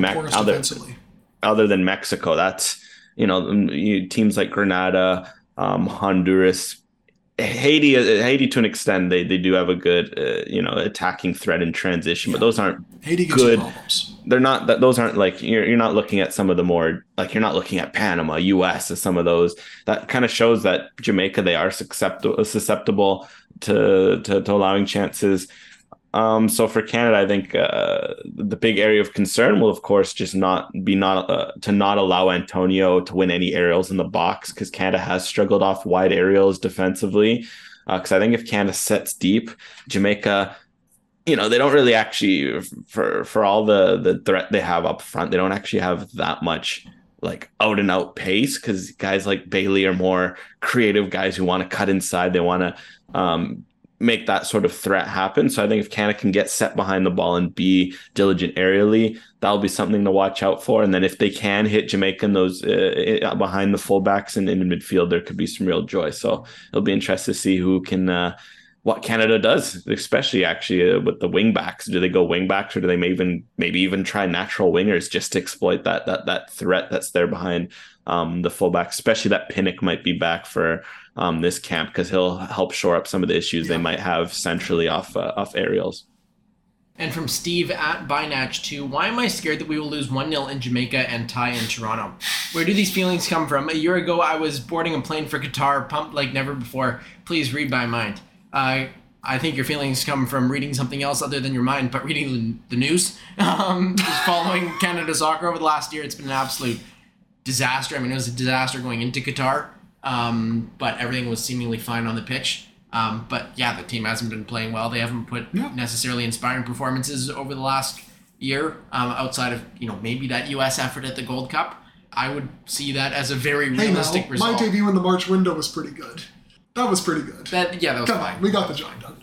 Mexico, that's, teams like Grenada, Honduras, Haiti to an extent, they do have a good attacking threat in transition, but those aren't Haiti gets good problems. They're not that those aren't like you're not looking at some of the more, like, you're not looking at Panama, US as some of those. That kind of shows that Jamaica, they are susceptible to allowing chances. So for Canada, I think the big area of concern will, of course, just not allow Antonio to win any aerials in the box, because Canada has struggled off wide aerials defensively. Because I think if Canada sets deep, Jamaica, they don't really actually, for all the threat they have up front, they don't actually have that much like out and out pace, because guys like Bailey are more creative guys who want to cut inside. They want to make that sort of threat happen. So I think if Canada can get set behind the ball and be diligent aerially, that'll be something to watch out for. And then if they can hit Jamaica in those behind the fullbacks and in midfield, there could be some real joy. So it'll be interesting to see who can what Canada does, especially actually with the wing backs. Do they go wing backs, or do they maybe even try natural wingers just to exploit that threat that's there behind the fullback, especially that Pinnock might be back for this camp because he'll help shore up some of the issues they might have centrally off aerials. And from Steve at Binatch2, why am I scared that we will lose 1-0 in Jamaica and tie in Toronto? Where do these feelings come from? A year ago, I was boarding a plane for Qatar, pumped like never before. Please read my mind. I think your feelings come from reading something else other than your mind, but reading the news. Just following Canada soccer over the last year, it's been an absolute disaster. I mean, it was a disaster going into Qatar, but everything was seemingly fine on the pitch. But yeah, the team hasn't been playing well. They haven't put necessarily inspiring performances over the last year, outside of maybe that U.S. effort at the Gold Cup. I would see that as a very realistic result. My debut in the March window was pretty good. That was pretty good. That was fine. We got the job done.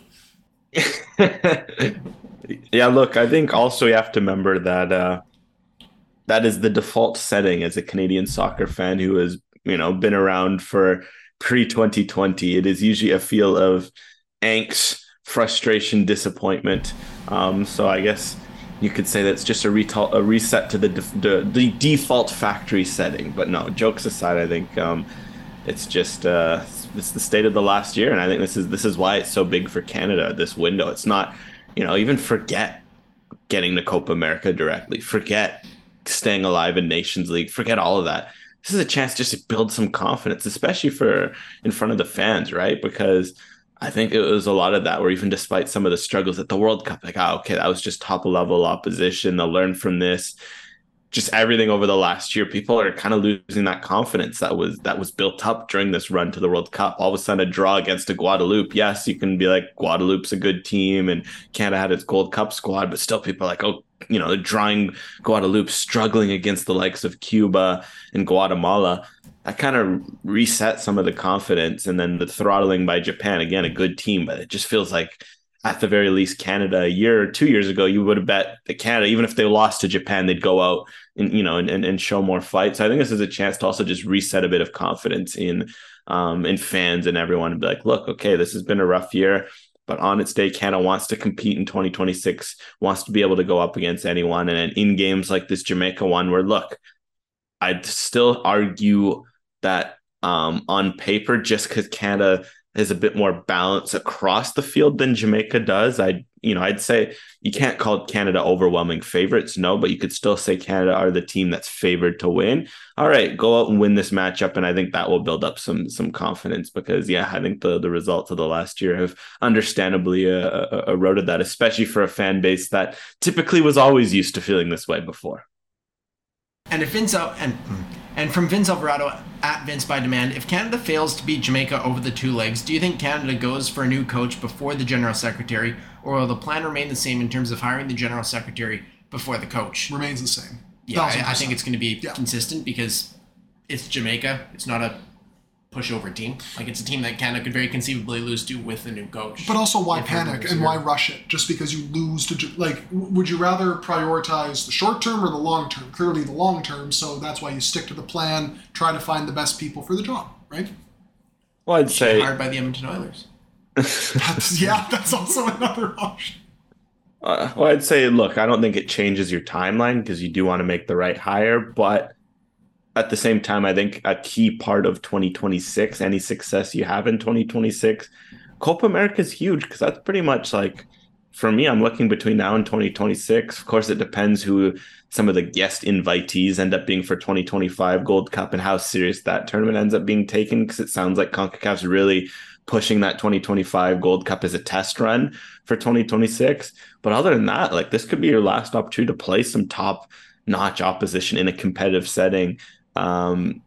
Yeah, look, I think also you have to remember that that is the default setting as a Canadian soccer fan who has been around for pre-2020. It is usually a feel of angst, frustration, disappointment. So I guess you could say that's just a reset to the default factory setting. But no, jokes aside, I think it's just it's the state of the last year, and I think this is why it's so big for Canada. This window, it's not even forget getting to Copa America directly, forget staying alive in Nations League, forget all of that. This is a chance just to build some confidence, especially in front of the fans, right? Because I think it was a lot of that where even despite some of the struggles at the World Cup, like, okay, that was just top level opposition. They'll learn from this. Just everything over the last year, people are kind of losing that confidence that was built up during this run to the World Cup. All of a sudden, a draw against a Guadeloupe. Yes, you can be like, Guadeloupe's a good team and Canada had its Gold Cup squad, but still people are like, oh, drawing Guadeloupe, struggling against the likes of Cuba and Guatemala. That kind of reset some of the confidence. And then the throttling by Japan, again, a good team, but it just feels like at the very least, Canada a year or 2 years ago, you would have bet that Canada, even if they lost to Japan, they'd go out and show more fight. So I think this is a chance to also just reset a bit of confidence in fans and everyone and be like, look, okay, this has been a rough year, but on its day, Canada wants to compete in 2026, wants to be able to go up against anyone. And in games like this Jamaica one, where look, I'd still argue that on paper, just because Canada is a bit more balance across the field than Jamaica does, I'd say you can't call Canada overwhelming favorites, no, but you could still say Canada are the team that's favored to win. All right, go out and win this matchup, and I think that will build up some confidence because, I think the results of the last year have understandably eroded that, especially for a fan base that typically was always used to feeling this way before. And if and from Vince Alvarado at Vince by Demand, if Canada fails to beat Jamaica over the two legs, do you think Canada goes for a new coach before the General Secretary, or will the plan remain the same in terms of hiring the General Secretary before the coach? Remains the same. Yeah, I think it's going to be consistent because it's Jamaica. It's not a pushover team. Like, it's a team that Canada could very conceivably lose to with a new coach. But also, why panic and why rush it just because you lose to, would you rather prioritize the short term or the long term? Clearly the long term, so that's why you stick to the plan, try to find the best people for the job, right? Well, I'd say hired by the Edmonton Oilers. That's also another option. Well, I'd say, look, I don't think it changes your timeline because you do want to make the right hire, but at the same time, I think a key part of 2026, any success you have in 2026, Copa America is huge because that's pretty much like, for me, I'm looking between now and 2026. Of course, it depends who some of the guest invitees end up being for 2025 Gold Cup and how serious that tournament ends up being taken, because it sounds like CONCACAF's really pushing that 2025 Gold Cup as a test run for 2026. But other than that, this could be your last opportunity to play some top-notch opposition in a competitive setting. In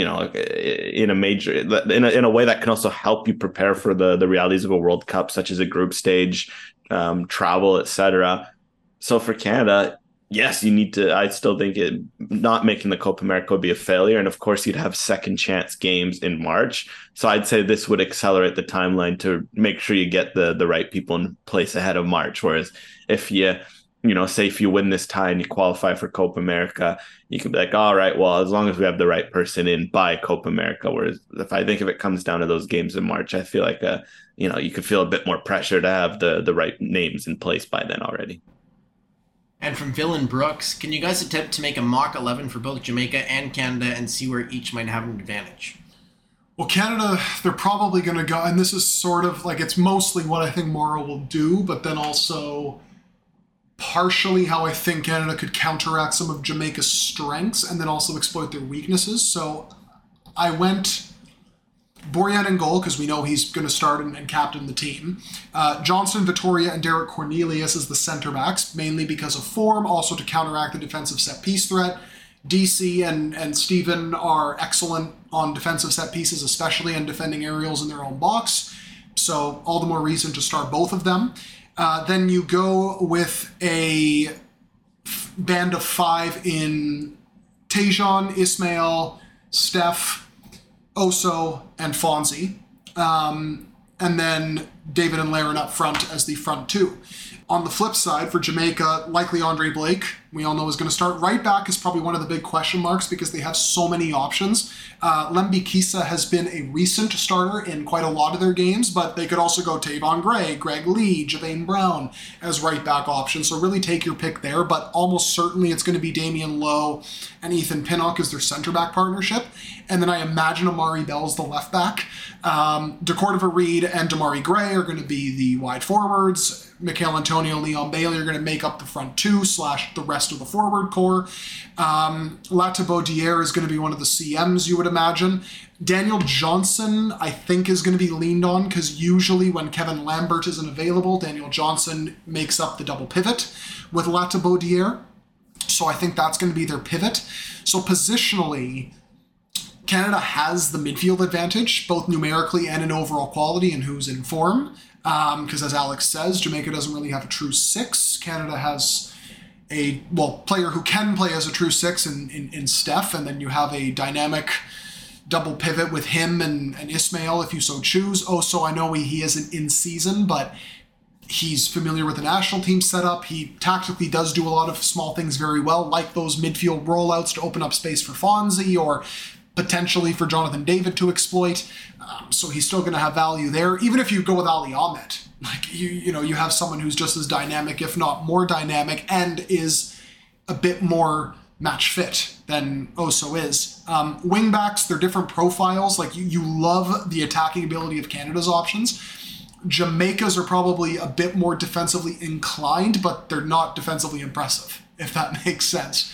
a major, in a way that can also help you prepare for the realities of a World Cup, such as a group stage, travel, etc. So for Canada, yes, you need to. I still think not making the Copa America would be a failure, and of course you'd have second chance games in March. So I'd say this would accelerate the timeline to make sure you get the right people in place ahead of March. Whereas if say if you win this tie and you qualify for Copa America, you can be like, all right, well, as long as we have the right person in by Copa America. Whereas if it comes down to those games in March, I feel like you could feel a bit more pressure to have the right names in place by then already. And from Villain Brooks, can you guys attempt to make a mock 11 for both Jamaica and Canada and see where each might have an advantage? Well, Canada, they're probably going to go, and this is sort of like, it's mostly what I think Morrow will do, but then also partially how I think Canada could counteract some of Jamaica's strengths and then also exploit their weaknesses. So I went Borjan in goal, because we know he's going to start and captain the team. Johnston, Vittoria, and Derek Cornelius as the center backs, mainly because of form, also to counteract the defensive set-piece threat. DC and Steven are excellent on defensive set pieces, especially in defending aerials in their own box. So all the more reason to start both of them. Then you go with a band of 5 in Tajon, Ismail, Steph, Oso, and Fonzie. And then David and Laren up front as the front two. On the flip side, for Jamaica, likely Andre Blake, we all know is going to start. Right back is probably one of the big question marks because they have so many options. Lembi Kisa has been a recent starter in quite a lot of their games, but they could also go Tavon Gray, Greg Lee, Javane Brown as right back options. So really take your pick there, but almost certainly it's going to be Damian Lowe and Ethan Pinnock as their center back partnership. And then I imagine Amari Bell's the left back. DeCordova Reed and Damari Gray are going to be the wide forwards. Mikhail Antonio, Leon Bailey are going to make up the front two / the rest of the forward core. Latibaudiere is going to be one of the CMs, you would imagine. Daniel Johnson, I think, is going to be leaned on because usually when Kevin Lambert isn't available, Daniel Johnson makes up the double pivot with Latibaudiere. So I think that's going to be their pivot. So positionally, Canada has the midfield advantage, both numerically and in overall quality and who's in form. Because as Alex says, Jamaica doesn't really have a true 6. Canada has a player who can play as a true 6 in Steph, and then you have a dynamic double pivot with him and Ismail if you so choose. So I know he isn't in season, but he's familiar with the national team setup. He tactically does do a lot of small things very well, like those midfield rollouts to open up space for Fonzie or potentially for Jonathan David to exploit. So he's still going to have value there. Even if you go with Ali Ahmed, like you have someone who's just as dynamic, if not more dynamic, and is a bit more match fit than Oso is. Wingbacks, they're different profiles. Like you love the attacking ability of Canada's options. Jamaica's are probably a bit more defensively inclined, but they're not defensively impressive, if that makes sense.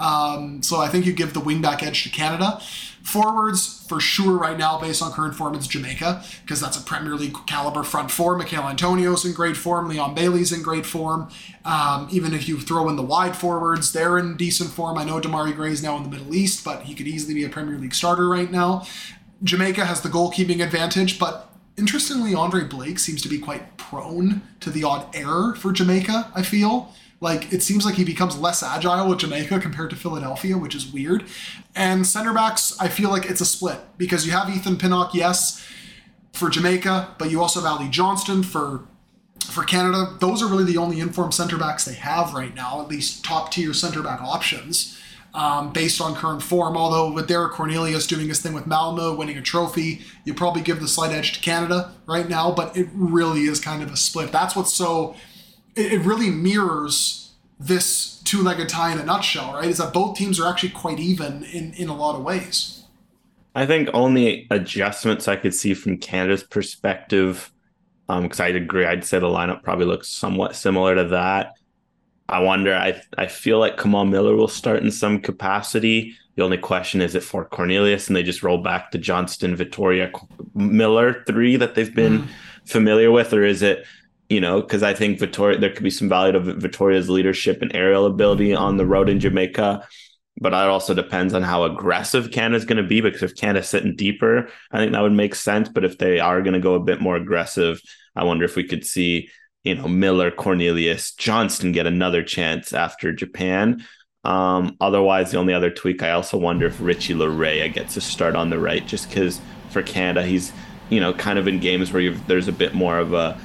So I think you give the wingback edge to Canada. Forwards, for sure right now, based on current form, it's Jamaica, because that's a Premier League caliber front four. Mikhail Antonio's in great form. Leon Bailey's in great form. Even if you throw in the wide forwards, they're in decent form. I know Damari Gray's now in the Middle East, but he could easily be a Premier League starter right now. Jamaica has the goalkeeping advantage, but interestingly, Andre Blake seems to be quite prone to the odd error for Jamaica, I feel. Like, it seems like he becomes less agile with Jamaica compared to Philadelphia, which is weird. And center backs, I feel like it's a split because you have Ethan Pinnock, yes, for Jamaica, but you also have Ali Johnston for Canada. Those are really the only informed center backs they have right now, at least top tier center back options, based on current form. Although with Derek Cornelius doing his thing with Malmo, winning a trophy, you probably give the slight edge to Canada right now, but it really is kind of a split. That's what's so... It really mirrors this two-legged tie in a nutshell, right? Is that both teams are actually quite even in a lot of ways. I think only adjustments I could see from Canada's perspective, because I'd agree, I'd say the lineup probably looks somewhat similar to that. I wonder, I feel like Kamal Miller will start in some capacity. The only question is it for Cornelius, and they just roll back to Johnston, Vittoria, Miller, 3 that they've been familiar with, or is it... because I think there could be some value to Vittoria's leadership and aerial ability on the road in Jamaica. But that also depends on how aggressive Canada's going to be, because if Canada's sitting deeper, I think that would make sense. But if they are going to go a bit more aggressive, I wonder if we could see, Miller, Cornelius, Johnston get another chance after Japan. Otherwise, the only other tweak, I also wonder if Richie Laryea gets a start on the right, just because for Canada, he's, kind of in games where there's a bit more of a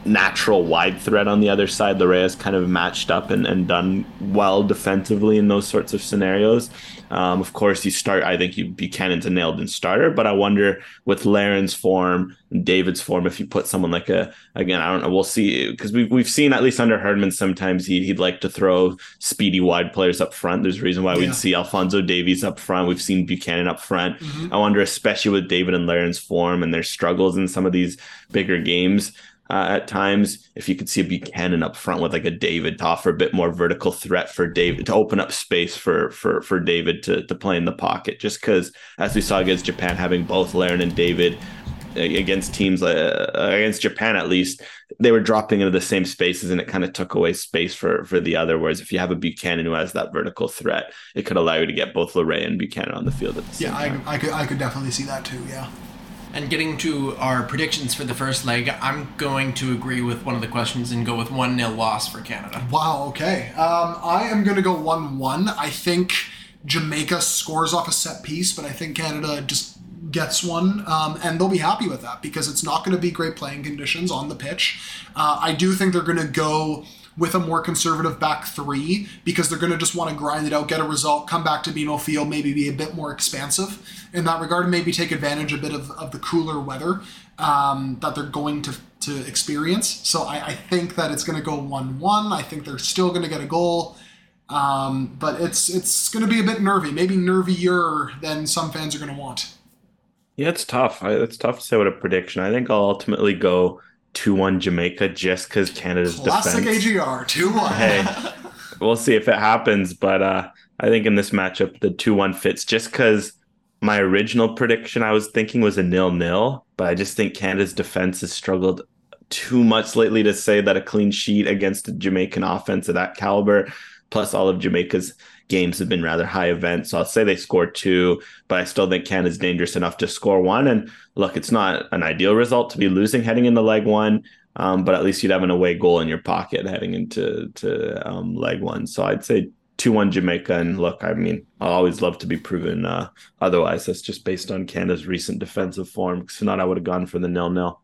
natural wide threat on the other side. Lorea's kind of matched up and done well defensively in those sorts of scenarios. Of course, I think Buchanan's a nailed-in starter, but I wonder with Larin's form and David's form, if you put someone like again, I don't know, we'll see, because we've seen, at least under Herdman, sometimes he'd like to throw speedy wide players up front. There's a reason why we'd see Alphonso Davies up front. We've seen Buchanan up front. I wonder, especially with David and Larin's form and their struggles in some of these bigger games, at times, if you could see a Buchanan up front with like a David to offer a bit more vertical threat for David, to open up space for David to play in the pocket, just because, as we saw against Japan, having both Larin and David against teams against Japan, at least, they were dropping into the same spaces and it kind of took away space for the other. Whereas if you have a Buchanan who has that vertical threat, it could allow you to get both Lorea and Buchanan on the field at the same time. I could definitely see that too, yeah. And getting to our predictions for the first leg, I'm going to agree with one of the questions and go with 1-0 loss for Canada. Wow, okay. I am going to go 1-1. I think Jamaica scores off a set piece, but I think Canada just gets one, and they'll be happy with that because it's not going to be great playing conditions on the pitch. I do think they're going to go with a more conservative back three because they're going to just want to grind it out, get a result, come back to BMO Field, maybe be a bit more expansive in that regard, and maybe take advantage a bit of the cooler weather that they're going to experience. So I think that it's going to go 1-1. I think they're still going to get a goal, but it's going to be a bit nervy, maybe nervier than some fans are going to want. Yeah, it's tough. It's tough to say what a prediction. I think I'll ultimately go 2-1 Jamaica just because Canada's Classic defense. AGR, 2-1. Hey, we'll see if it happens, but I think in this matchup, the 2-1 fits just because my original prediction I was thinking was a 0-0, but I just think Canada's defense has struggled too much lately to say that a clean sheet against a Jamaican offense of that caliber, plus all of Jamaica's games have been rather high events. So I'll say they scored 2, but I still think Canada's dangerous enough to score 1. And look, it's not an ideal result to be losing heading into leg 1, but at least you'd have an away goal in your pocket heading into leg 1. So I'd say 2-1 Jamaica. And look, I mean, I'll always love to be proven otherwise. That's just based on Canada's recent defensive form. Because if not, I would have gone for the 0-0.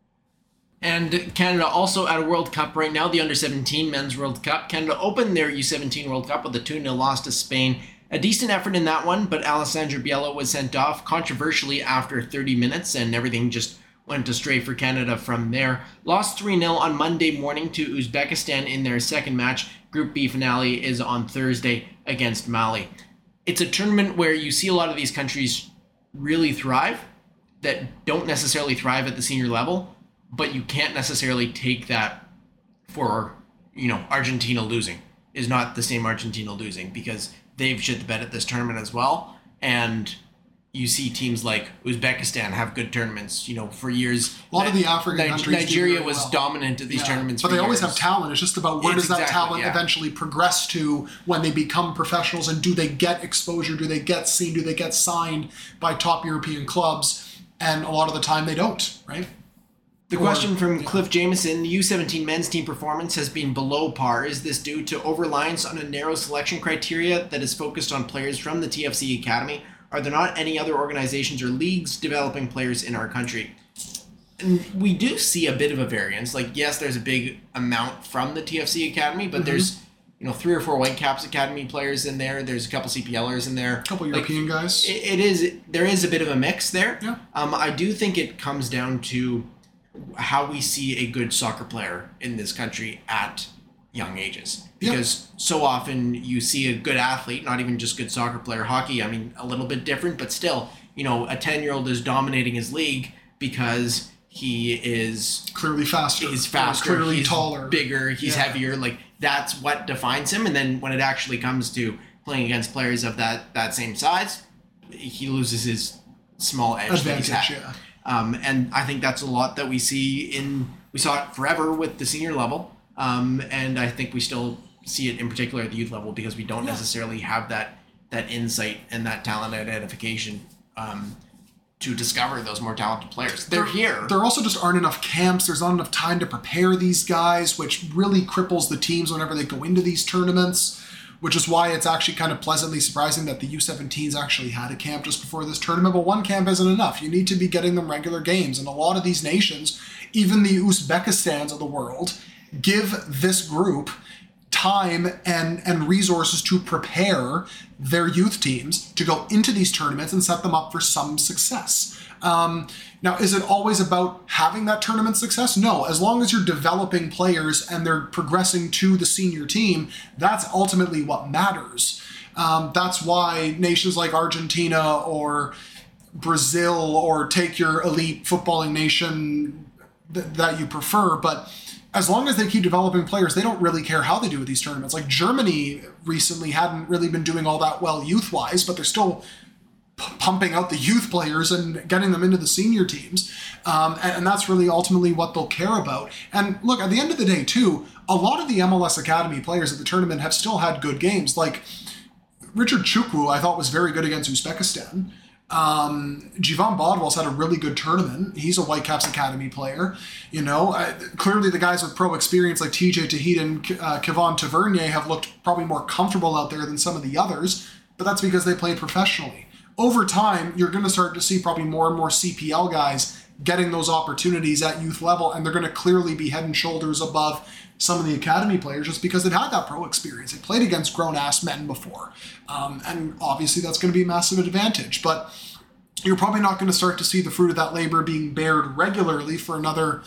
And Canada also at a World Cup right now, the Under-17 Men's World Cup. Canada opened their U17 World Cup with a 2-0 loss to Spain. A decent effort in that one, but Alessandro Biello was sent off controversially after 30 minutes, and everything just went astray for Canada from there. Lost 3-0 on Monday morning to Uzbekistan in their second match. Group B finale is on Thursday against Mali. It's a tournament where you see a lot of these countries really thrive that don't necessarily thrive at the senior level, but you can't necessarily take that for, Argentina losing is not the same Argentina losing because they've shit the bed at this tournament as well. And you see teams like Uzbekistan have good tournaments, for years. A lot of the African countries Nigeria was dominant at these tournaments. But they always have talent. It's just about where does that talent eventually progress to when they become professionals, and do they get exposure? Do they get seen? Do they get signed by top European clubs? And a lot of the time they don't, right? The question from Cliff Jameson, the U17 men's team performance has been below par. Is this due to over-reliance on a narrow selection criteria that is focused on players from the TFC Academy? Are there not any other organizations or leagues developing players in our country? And we do see a bit of a variance. Like, yes, there's a big amount from the TFC Academy, but there's 3 or 4 Whitecaps Academy players in there. There's a couple CPLers in there. A couple European guys. There is a bit of a mix there. Yeah. I do think it comes down to how we see a good soccer player in this country at young ages. Because so often you see a good athlete, not even just good soccer player, hockey, I mean, a little bit different, but still, a 10-year-old is dominating his league because he is clearly faster. He's faster, clearly he's taller, bigger, he's heavier. Like, that's what defines him. And then when it actually comes to playing against players of that same size, he loses his small edge that he's had. Yeah. And I think that's a lot that we saw it forever with the senior level. And I think we still see it in particular at the youth level because we don't necessarily have that insight and that talent identification to discover those more talented players. They're here. There also just aren't enough camps. There's not enough time to prepare these guys, which really cripples the teams whenever they go into these tournaments. which is why it's actually kind of pleasantly surprising that the U17s actually had a camp just before this tournament. But one camp isn't enough. You need to be getting them regular games. And a lot of these nations, even the Uzbekistans of the world, give this group time and resources to prepare their youth teams to go into these tournaments and set them up for some success. Now, is it always about having that tournament success? No. As long as you're developing players and they're progressing to the senior team, that's ultimately what matters. That's why nations like Argentina or Brazil, or take your elite footballing nation that you prefer, but as long as they keep developing players, they don't really care how they do with these tournaments. Like Germany recently hadn't really been doing all that well youth-wise, but they're still pumping out the youth players and getting them into the senior teams. And that's really ultimately what they'll care about. And look, at the end of the day, too, a lot of the MLS Academy players at the tournament have still had good games. Like Richard Chukwu, I thought was very good against Uzbekistan. Jivan Bodwell's had a really good tournament. He's a Whitecaps Academy player. You know, clearly the guys with pro experience like TJ Tahid and Kevon Tavernier have looked probably more comfortable out there than some of the others, but that's because they played professionally. Over time, you're going to start to see probably more and more CPL guys getting those opportunities at youth level, and they're going to clearly be head and shoulders above some of the academy players just because they've had that pro experience. They played against grown-ass men before. And obviously that's going to be a massive advantage. But you're probably not going to start to see the fruit of that labor being bared regularly for another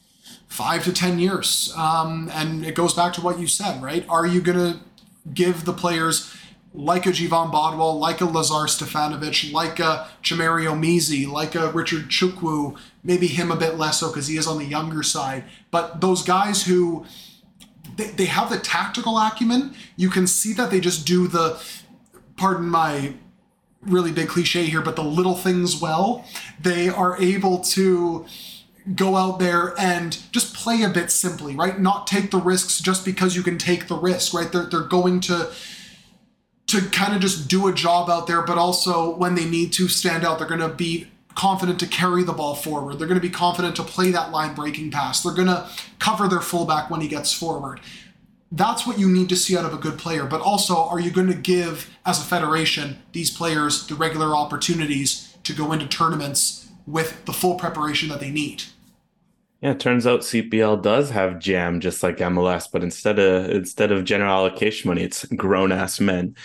5 to 10 years. And it goes back to what you said, right? Are you going to give the players like a Jivan Bodwell, like a Lazar Stefanovic, like a Chimario Mizi, like a Richard Chukwu, maybe him a bit less so because he is on the younger side, but those guys who, they have the tactical acumen. You can see that they just do the, pardon my really big cliche here, but the little things well. They are able to go out there and just play a bit simply, right? Not take the risks just because you can take the risk, right? They're going to kind of just do a job out there, but also when they need to stand out, they're going to be confident to carry the ball forward. They're going to be confident to play that line breaking pass. They're going to cover their fullback when he gets forward. That's what you need to see out of a good player. But also, are you going to give, as a federation, these players the regular opportunities to go into tournaments with the full preparation that they need? Yeah, it turns out CPL does have jam just like MLS, but instead of general allocation money, it's grown ass men.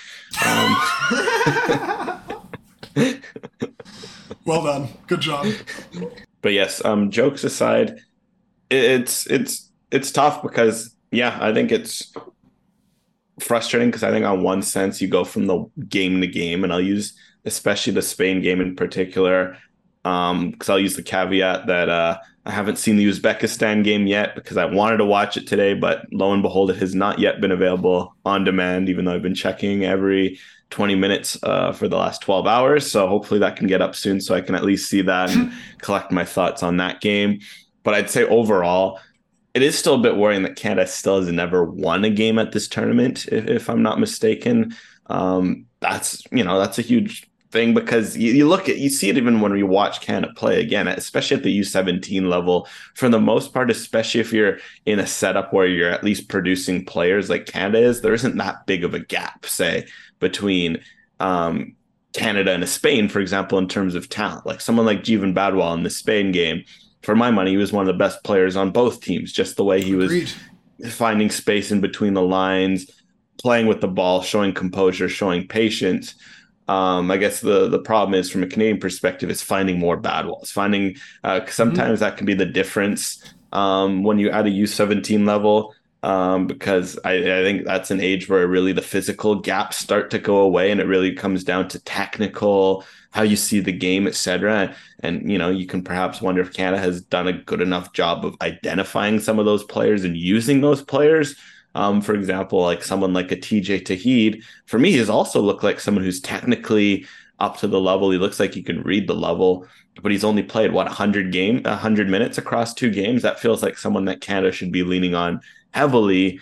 Well done, good job. But yes, jokes aside, it's tough because I think it's frustrating because I think on one sense you go from the game to game, and I'll use especially the Spain game in particular, because I'll use the caveat that I haven't seen the Uzbekistan game yet because I wanted to watch it today, but lo and behold, it has not yet been available on demand, even though I've been checking every 20 minutes for the last 12 hours. So hopefully that can get up soon so I can at least see that and collect my thoughts on that game. But I'd say overall, it is still a bit worrying that Canada still has never won a game at this tournament, if I'm not mistaken. That's a huge thing because you see it even when we watch Canada play again, especially at the U17 level. For the most part, especially if you're in a setup where you're at least producing players like Canada is, there isn't that big of a gap, say, between Canada and Spain, for example, in terms of talent. Like someone like Jivan Badwal in the Spain game, for my money, he was one of the best players on both teams, just the way he was finding space in between the lines, playing with the ball, showing composure, showing patience. I guess the problem is, from a Canadian perspective, is finding more Badwalls. Finding, cause sometimes that can be the difference when you at a U17 level, because I think that's an age where really the physical gaps start to go away, and it really comes down to technical, how you see the game, etc. And you can perhaps wonder if Canada has done a good enough job of identifying some of those players and using those players. For example, like someone like a TJ Tahid, for me, has also looked like someone who's technically up to the level. He looks like he can read the level, but he's only played 100 minutes across 2 games. That feels like someone that Canada should be leaning on heavily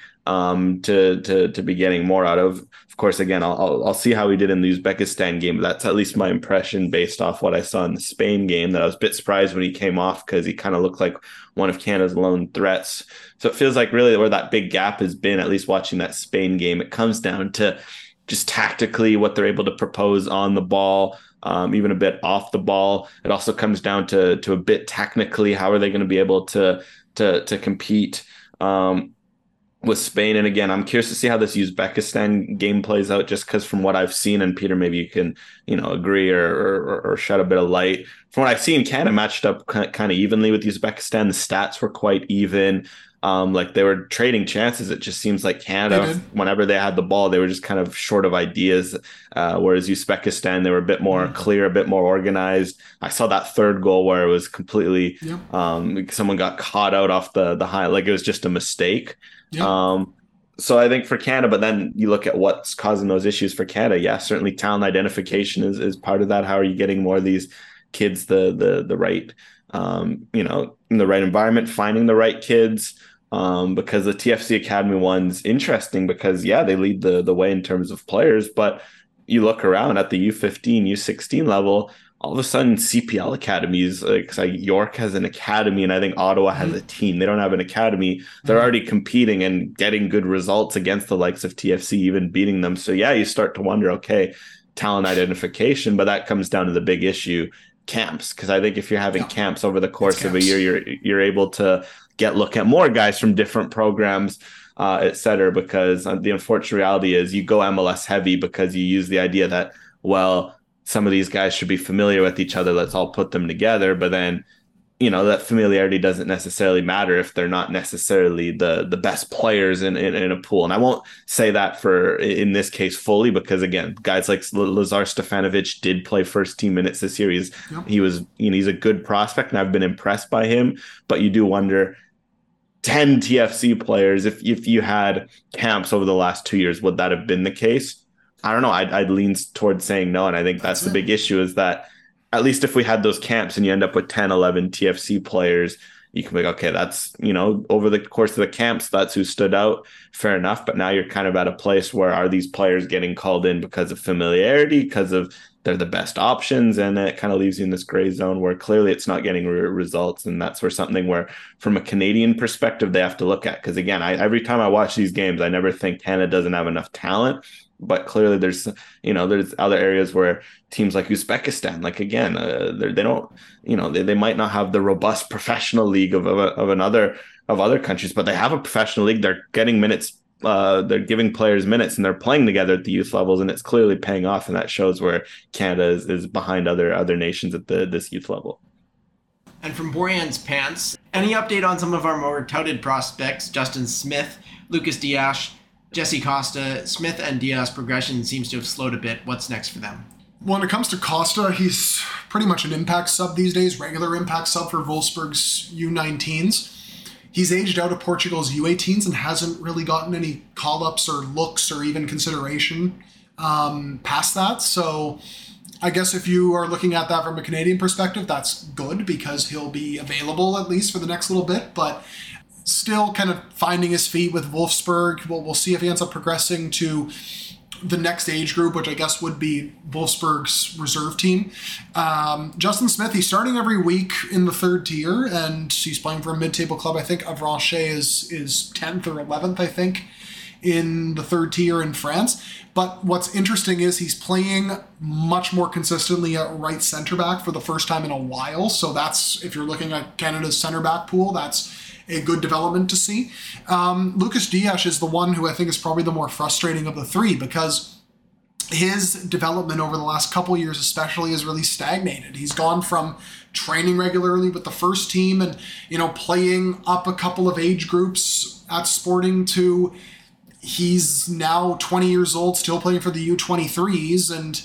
to be getting more out of. Of course, again, I'll see how he did in the Uzbekistan game. But that's at least my impression based off what I saw in the Spain game, that I was a bit surprised when he came off because he kind of looked like one of Canada's lone threats. So it feels like really where that big gap has been, at least watching that Spain game, it comes down to just tactically what they're able to propose on the ball, even a bit off the ball. It also comes down to a bit technically, how are they going to be able to compete with Spain. And again, I'm curious to see how this Uzbekistan game plays out, just because from what I've seen, and Peter, maybe you can, agree or shed a bit of light. From what I've seen, Canada matched up kind of evenly with Uzbekistan. The stats were quite even. Like they were trading chances. It just seems like Canada, whenever they had the ball, they were just kind of short of ideas. Whereas Uzbekistan, they were a bit more clear, a bit more organized. I saw that third goal where it was completely, someone got caught out off the high, like it was just a mistake. So I think for Canada, but then you look at what's causing those issues for Canada. Yeah, certainly talent identification is part of that. How are you getting more of these kids the right, in the right environment, finding the right kids? Because the TFC Academy one's interesting because, they lead the way in terms of players, but you look around at the U15, U16 level, all of a sudden CPL academies, like York has an academy and I think Ottawa has a team. They don't have an academy. They're already competing and getting good results against the likes of TFC, even beating them. So you start to wonder, okay, talent identification, but that comes down to the big issue, camps. Because I think if you're having camps over the course of a year, you're able to look at more guys from different programs, et cetera, because the unfortunate reality is you go MLS heavy because you use the idea that, some of these guys should be familiar with each other. Let's all put them together. But then, that familiarity doesn't necessarily matter if they're not necessarily the best players in a pool. And I won't say that in this case fully, because again, guys like Lazar Stefanovic did play first team minutes this year. He's a good prospect and I've been impressed by him, but you do wonder, 10 TFC players, if you had camps over the last 2 years, would that have been the case? I don't know. I'd lean towards saying no. And I think that's the big issue, is that at least if we had those camps and you end up with 10, 11 TFC players, you can be like, okay, that's, over the course of the camps, that's who stood out. Fair enough. But now you're kind of at a place where, are these players getting called in because of familiarity, because of they're the best options? And then it kind of leaves you in this gray zone where clearly it's not getting results. And that's something where, from a Canadian perspective, they have to look at. Because again, every time I watch these games, I never think Canada doesn't have enough talent. But clearly there's other areas where teams like Uzbekistan, like again, they don't, they might not have the robust professional league of other countries, but they have a professional league. They're getting minutes, they're giving players minutes, and they're playing together at the youth levels, and it's clearly paying off. And that shows where Canada is behind other nations at this youth level. And from Borjan's pants, any update on some of our more touted prospects, Justin Smith, Lucas Dias, Jesse Costa? Smith and Diaz progression seems to have slowed a bit. What's next for them? When it comes to Costa, he's pretty much an impact sub these days, regular impact sub for Wolfsburg's U19s. He's aged out of Portugal's U18s and hasn't really gotten any call-ups or looks or even consideration past that. So I guess if you are looking at that from a Canadian perspective, that's good because he'll be available at least for the next little bit. But still kind of finding his feet with Wolfsburg. We'll see if he ends up progressing to the next age group, which I guess would be Wolfsburg's reserve team. Justin Smith, he's starting every week in the third tier, and he's playing for a mid-table club. I think Avranches is 10th or 11th, I think, in the third tier in France. But what's interesting is he's playing much more consistently at right center back for the first time in a while. So that's, if you're looking at Canada's center back pool, that's a good development to see. Lucas Dias is the one who I think is probably the more frustrating of the three, because his development over the last couple years especially has really stagnated. He's gone from training regularly with the first team and, playing up a couple of age groups at Sporting to he's now 20 years old, still playing for the U23s, and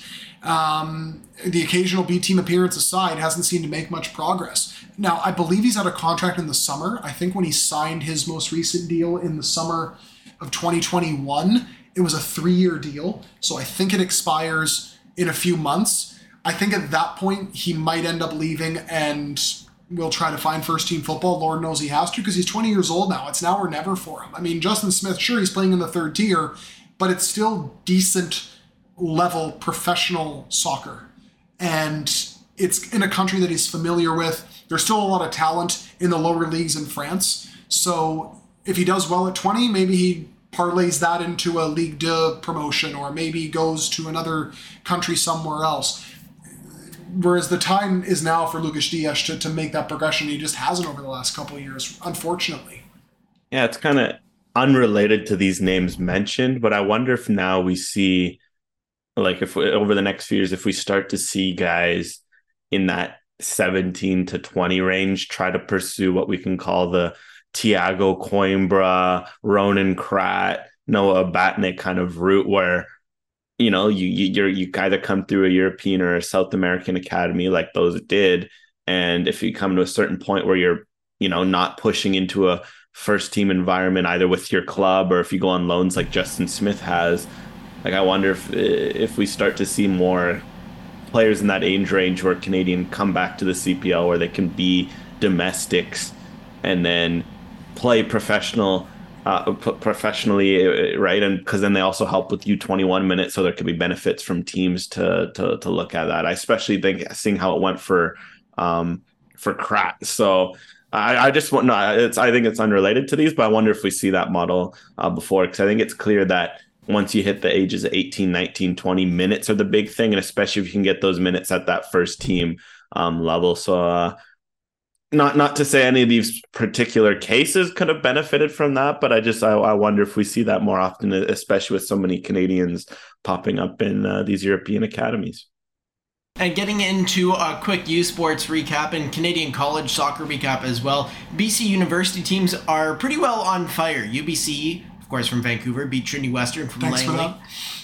the occasional B team appearance aside, hasn't seemed to make much progress. Now, I believe he's out of contract in the summer. I think when he signed his most recent deal in the summer of 2021, it was a 3-year deal. So I think it expires in a few months. I think at that point he might end up leaving and will try to find first-team football. Lord knows he has to because he's 20 years old now. It's now or never for him. I mean, Justin Smith, sure, he's playing in the third tier, but it's still decent level professional soccer. And it's in a country that he's familiar with. There's still a lot of talent in the lower leagues in France. So if he does well at 20, maybe he parlays that into a Ligue 2 promotion, or maybe goes to another country somewhere else. Whereas the time is now for Lucas Dias to make that progression. He just hasn't over the last couple of years, unfortunately. Yeah, it's kind of unrelated to these names mentioned, but I wonder if now we see, like, if over the next few years, if we start to see guys in that 17 to 20 range try to pursue what we can call the Thiago Coimbra, Ronan Krat, Noah Batnick kind of route, where you either come through a European or a South American academy like those did, and if you come to a certain point where you're not pushing into a first team environment either with your club or if you go on loans like Justin Smith has, like, I wonder if we start to see more players in that age range who are Canadian come back to the CPL where they can be domestics and then play professionally, right? And because then they also help with U21 minutes, so there could be benefits from teams to look at that. I especially think seeing how it went for Krat. So I just want I think it's unrelated to these, but I wonder if we see that model before, because I think it's clear that once you hit the ages of 18, 19, 20, minutes are the big thing, and especially if you can get those minutes at that first team level. So not to say any of these particular cases could have benefited from that, but I wonder if we see that more often, especially with so many Canadians popping up in these European academies. And getting into a quick U Sports recap and Canadian college soccer recap as well, BC University teams are pretty well on fire. UBC, of course, from Vancouver, beat Trinity Western from Langley.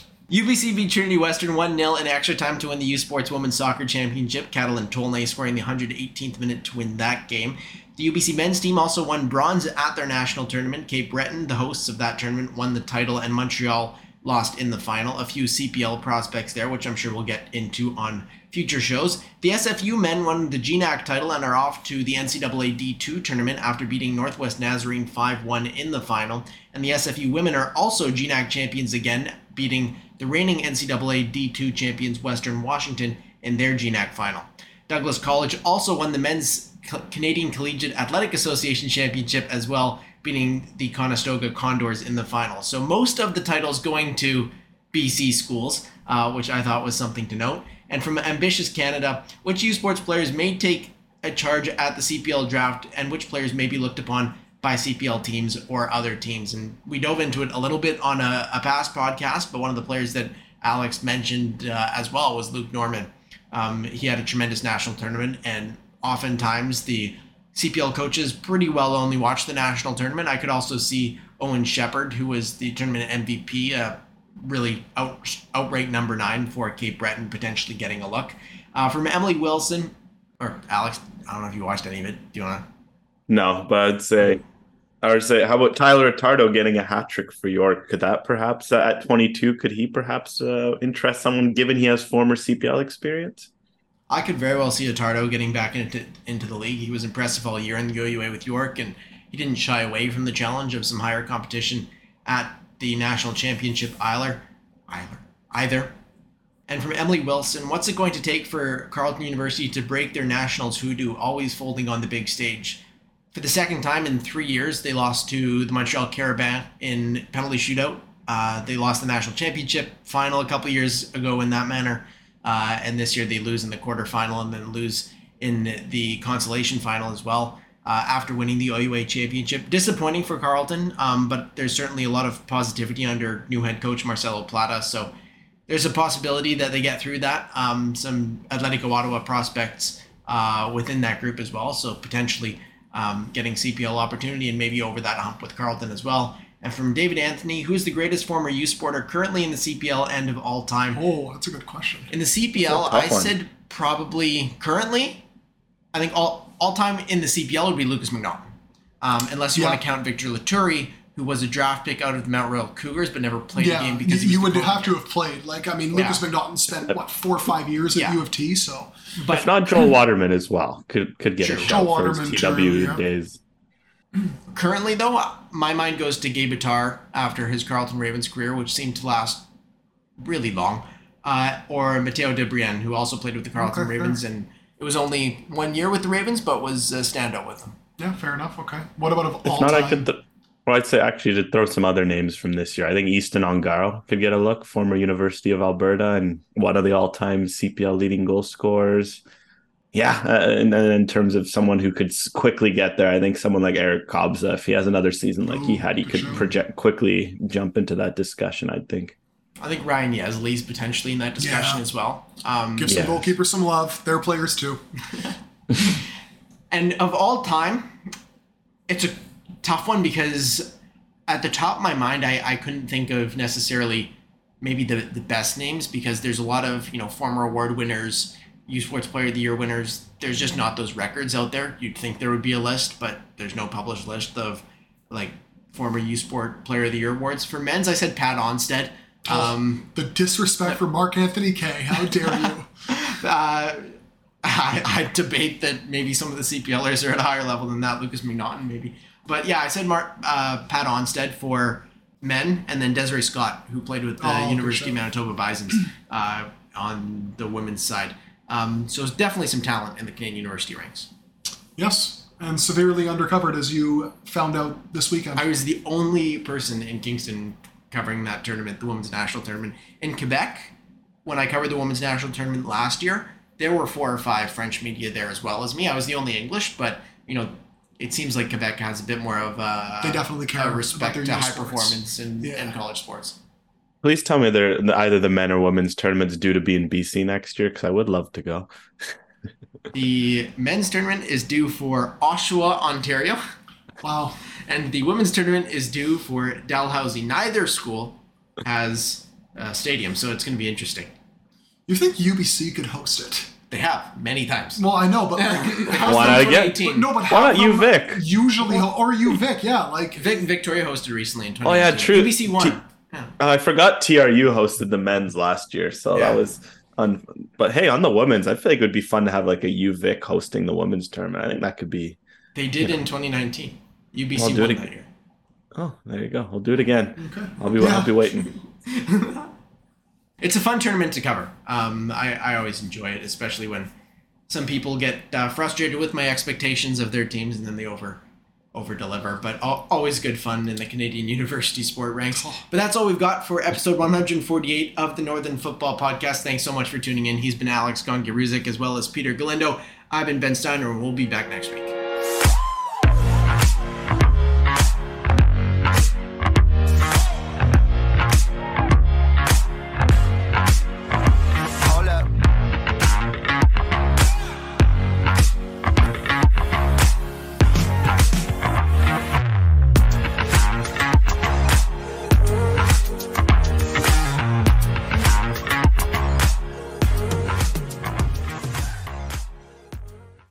UBC beat Trinity Western 1-0 in extra time to win the U Sports Women's Soccer Championship. Catalin Tolnay scoring the 118th minute to win that game. The UBC men's team also won bronze at their national tournament. Cape Breton, the hosts of that tournament, won the title, and Montreal lost in the final. A few CPL prospects there, which I'm sure we'll get into on future shows. The SFU men won the GNAC title and are off to the NCAA D2 tournament after beating Northwest Nazarene 5-1 in the final. And the SFU women are also GNAC champions again, beating the reigning NCAA D2 champions Western Washington in their GNAC final. Douglas College also won the men's Canadian Collegiate Athletic Association Championship as well, beating the Conestoga Condors in the final. So most of the titles going to BC schools, which I thought was something to note. And from Ambitious Canada, which U Sports players may take a charge at the CPL draft and which players may be looked upon by CPL teams or other teams. And we dove into it a little bit on a past podcast, but one of the players that Alex mentioned as well was Luke Norman. He had a tremendous national tournament, and oftentimes the CPL coaches pretty well only watch the national tournament. I could also see Owen Shepherd, who was the tournament MVP, really outright number 9 for Cape Breton, potentially getting a look. From Emily Wilson, or Alex, I don't know if you watched any of it. Do you want to? No, but I would say, how about Tyler Attardo getting a hat trick for York? Could that perhaps, at 22, could he perhaps interest someone, given he has former CPL experience? I could very well see Attardo getting back into the league. He was impressive all year in the OUA with York, and he didn't shy away from the challenge of some higher competition at the national championship either. And from Emily Wilson, what's it going to take for Carleton University to break their nationals hoodoo, always folding on the big stage? For the second time in 3 years, they lost to the Montreal Carabin in penalty shootout. They lost the national championship final a couple years ago in that manner. And this year they lose in the quarterfinal and then lose in the consolation final as well after winning the OUA championship. Disappointing for Carleton, but there's certainly a lot of positivity under new head coach Marcelo Plata. So there's a possibility that they get through that. Some Atletico Ottawa prospects within that group as well. So potentially getting CPL opportunity and maybe over that hump with Carleton as well. And from David Anthony, who's the greatest former U Sporter currently in the CPL and of all time? Oh, that's a good question. In the CPL, I said probably currently. I think all time in the CPL would be Lucas McNaughton. Unless you want to count Victor Laturi, who was a draft pick out of the Mount Royal Cougars, but never played a game because you would have to have played. Like, I mean, Lucas Yeah. McNaughton spent, 4 or 5 years at U of T, so. But If not, Joel Waterman as well could get Sure. a Joel shot for Waterman, his true, TW yeah. days. currently, though, my mind goes to Gabe Attar after his Carleton Ravens career, which seemed to last really long, or Matteo De Brienne, who also played with the Carleton Okay, Ravens, fair. and it was only 1 year with the Ravens, but was a standout with them. Yeah, fair enough. Okay. What about of If all not, time? I could. Well, I'd say actually to throw some other names from this year. I think Easton Ongaro could get a look, former University of Alberta and one of the all-time CPL leading goal scorers. Yeah, and then in terms of someone who could quickly get there, I think someone like Eric Kobza, if he has another season like he had, he for could sure. quickly jump into that discussion, I think. I think Ryan Yesley's potentially in that discussion Yeah. as well. Give some Yeah. goalkeepers some love. They're players too. And of all time, it's a tough one because at the top of my mind, I couldn't think of necessarily maybe the best names because there's a lot of, former award winners, U Sports Player of the Year winners. There's just not those records out there. You'd think there would be a list, but there's no published list of like former U Sport Player of the Year awards. For men's, I said Pat Onstead. The disrespect for Mark Anthony Kay. How dare you? I debate that maybe some of the CPLers are at a higher level than that. Lucas McNaughton, maybe. But yeah, I said Pat Onstead for men, and then Desiree Scott, who played with the Oh, University of for Manitoba Bisons on the women's side. So it's definitely some talent in the Canadian University ranks. Yes, and severely undercovered, as you found out this weekend. I was the only person in Kingston covering that tournament, the women's national tournament. In Quebec, when I covered the women's national tournament last year, there were 4 or 5 French media there as well as me. I was the only English, but it seems like Quebec has a bit more of They definitely care a about respect their to youth high sports. performance in Yeah. college sports. Please tell me they're either the men or women's tournaments due to be in BC next year because I would love to go. The men's tournament is due for Oshawa, Ontario, Wow. and the women's tournament is due for Dalhousie. Neither school has a stadium, so it's going to be interesting. You think UBC could host it? They have many times. Well, I know, but like, Why not again? 2018. but no, but Why not half of them UVic? Usually, or UVic, yeah, like Victoria hosted recently in 2018. Oh, yeah, true. UBC won. T- I forgot TRU hosted the men's last year, so Yeah. that was on. But hey, on the women's, I feel like it would be fun to have like a UVic hosting the women's tournament. I think that could be. They did in 2019. UBC I'll do won it that again. year. Oh, there you go. We'll do it again. Okay. I'll be waiting. It's a fun tournament to cover. I always enjoy it, especially when some people get frustrated with my expectations of their teams and then they over deliver. But always good fun in the Canadian University sport ranks. But that's all we've got for episode 148 of the Northern Football Podcast. Thanks so much for tuning in. He's been Alex Gongaruzik as well as Peter Galindo. I've been Ben Steiner, and we'll be back next week.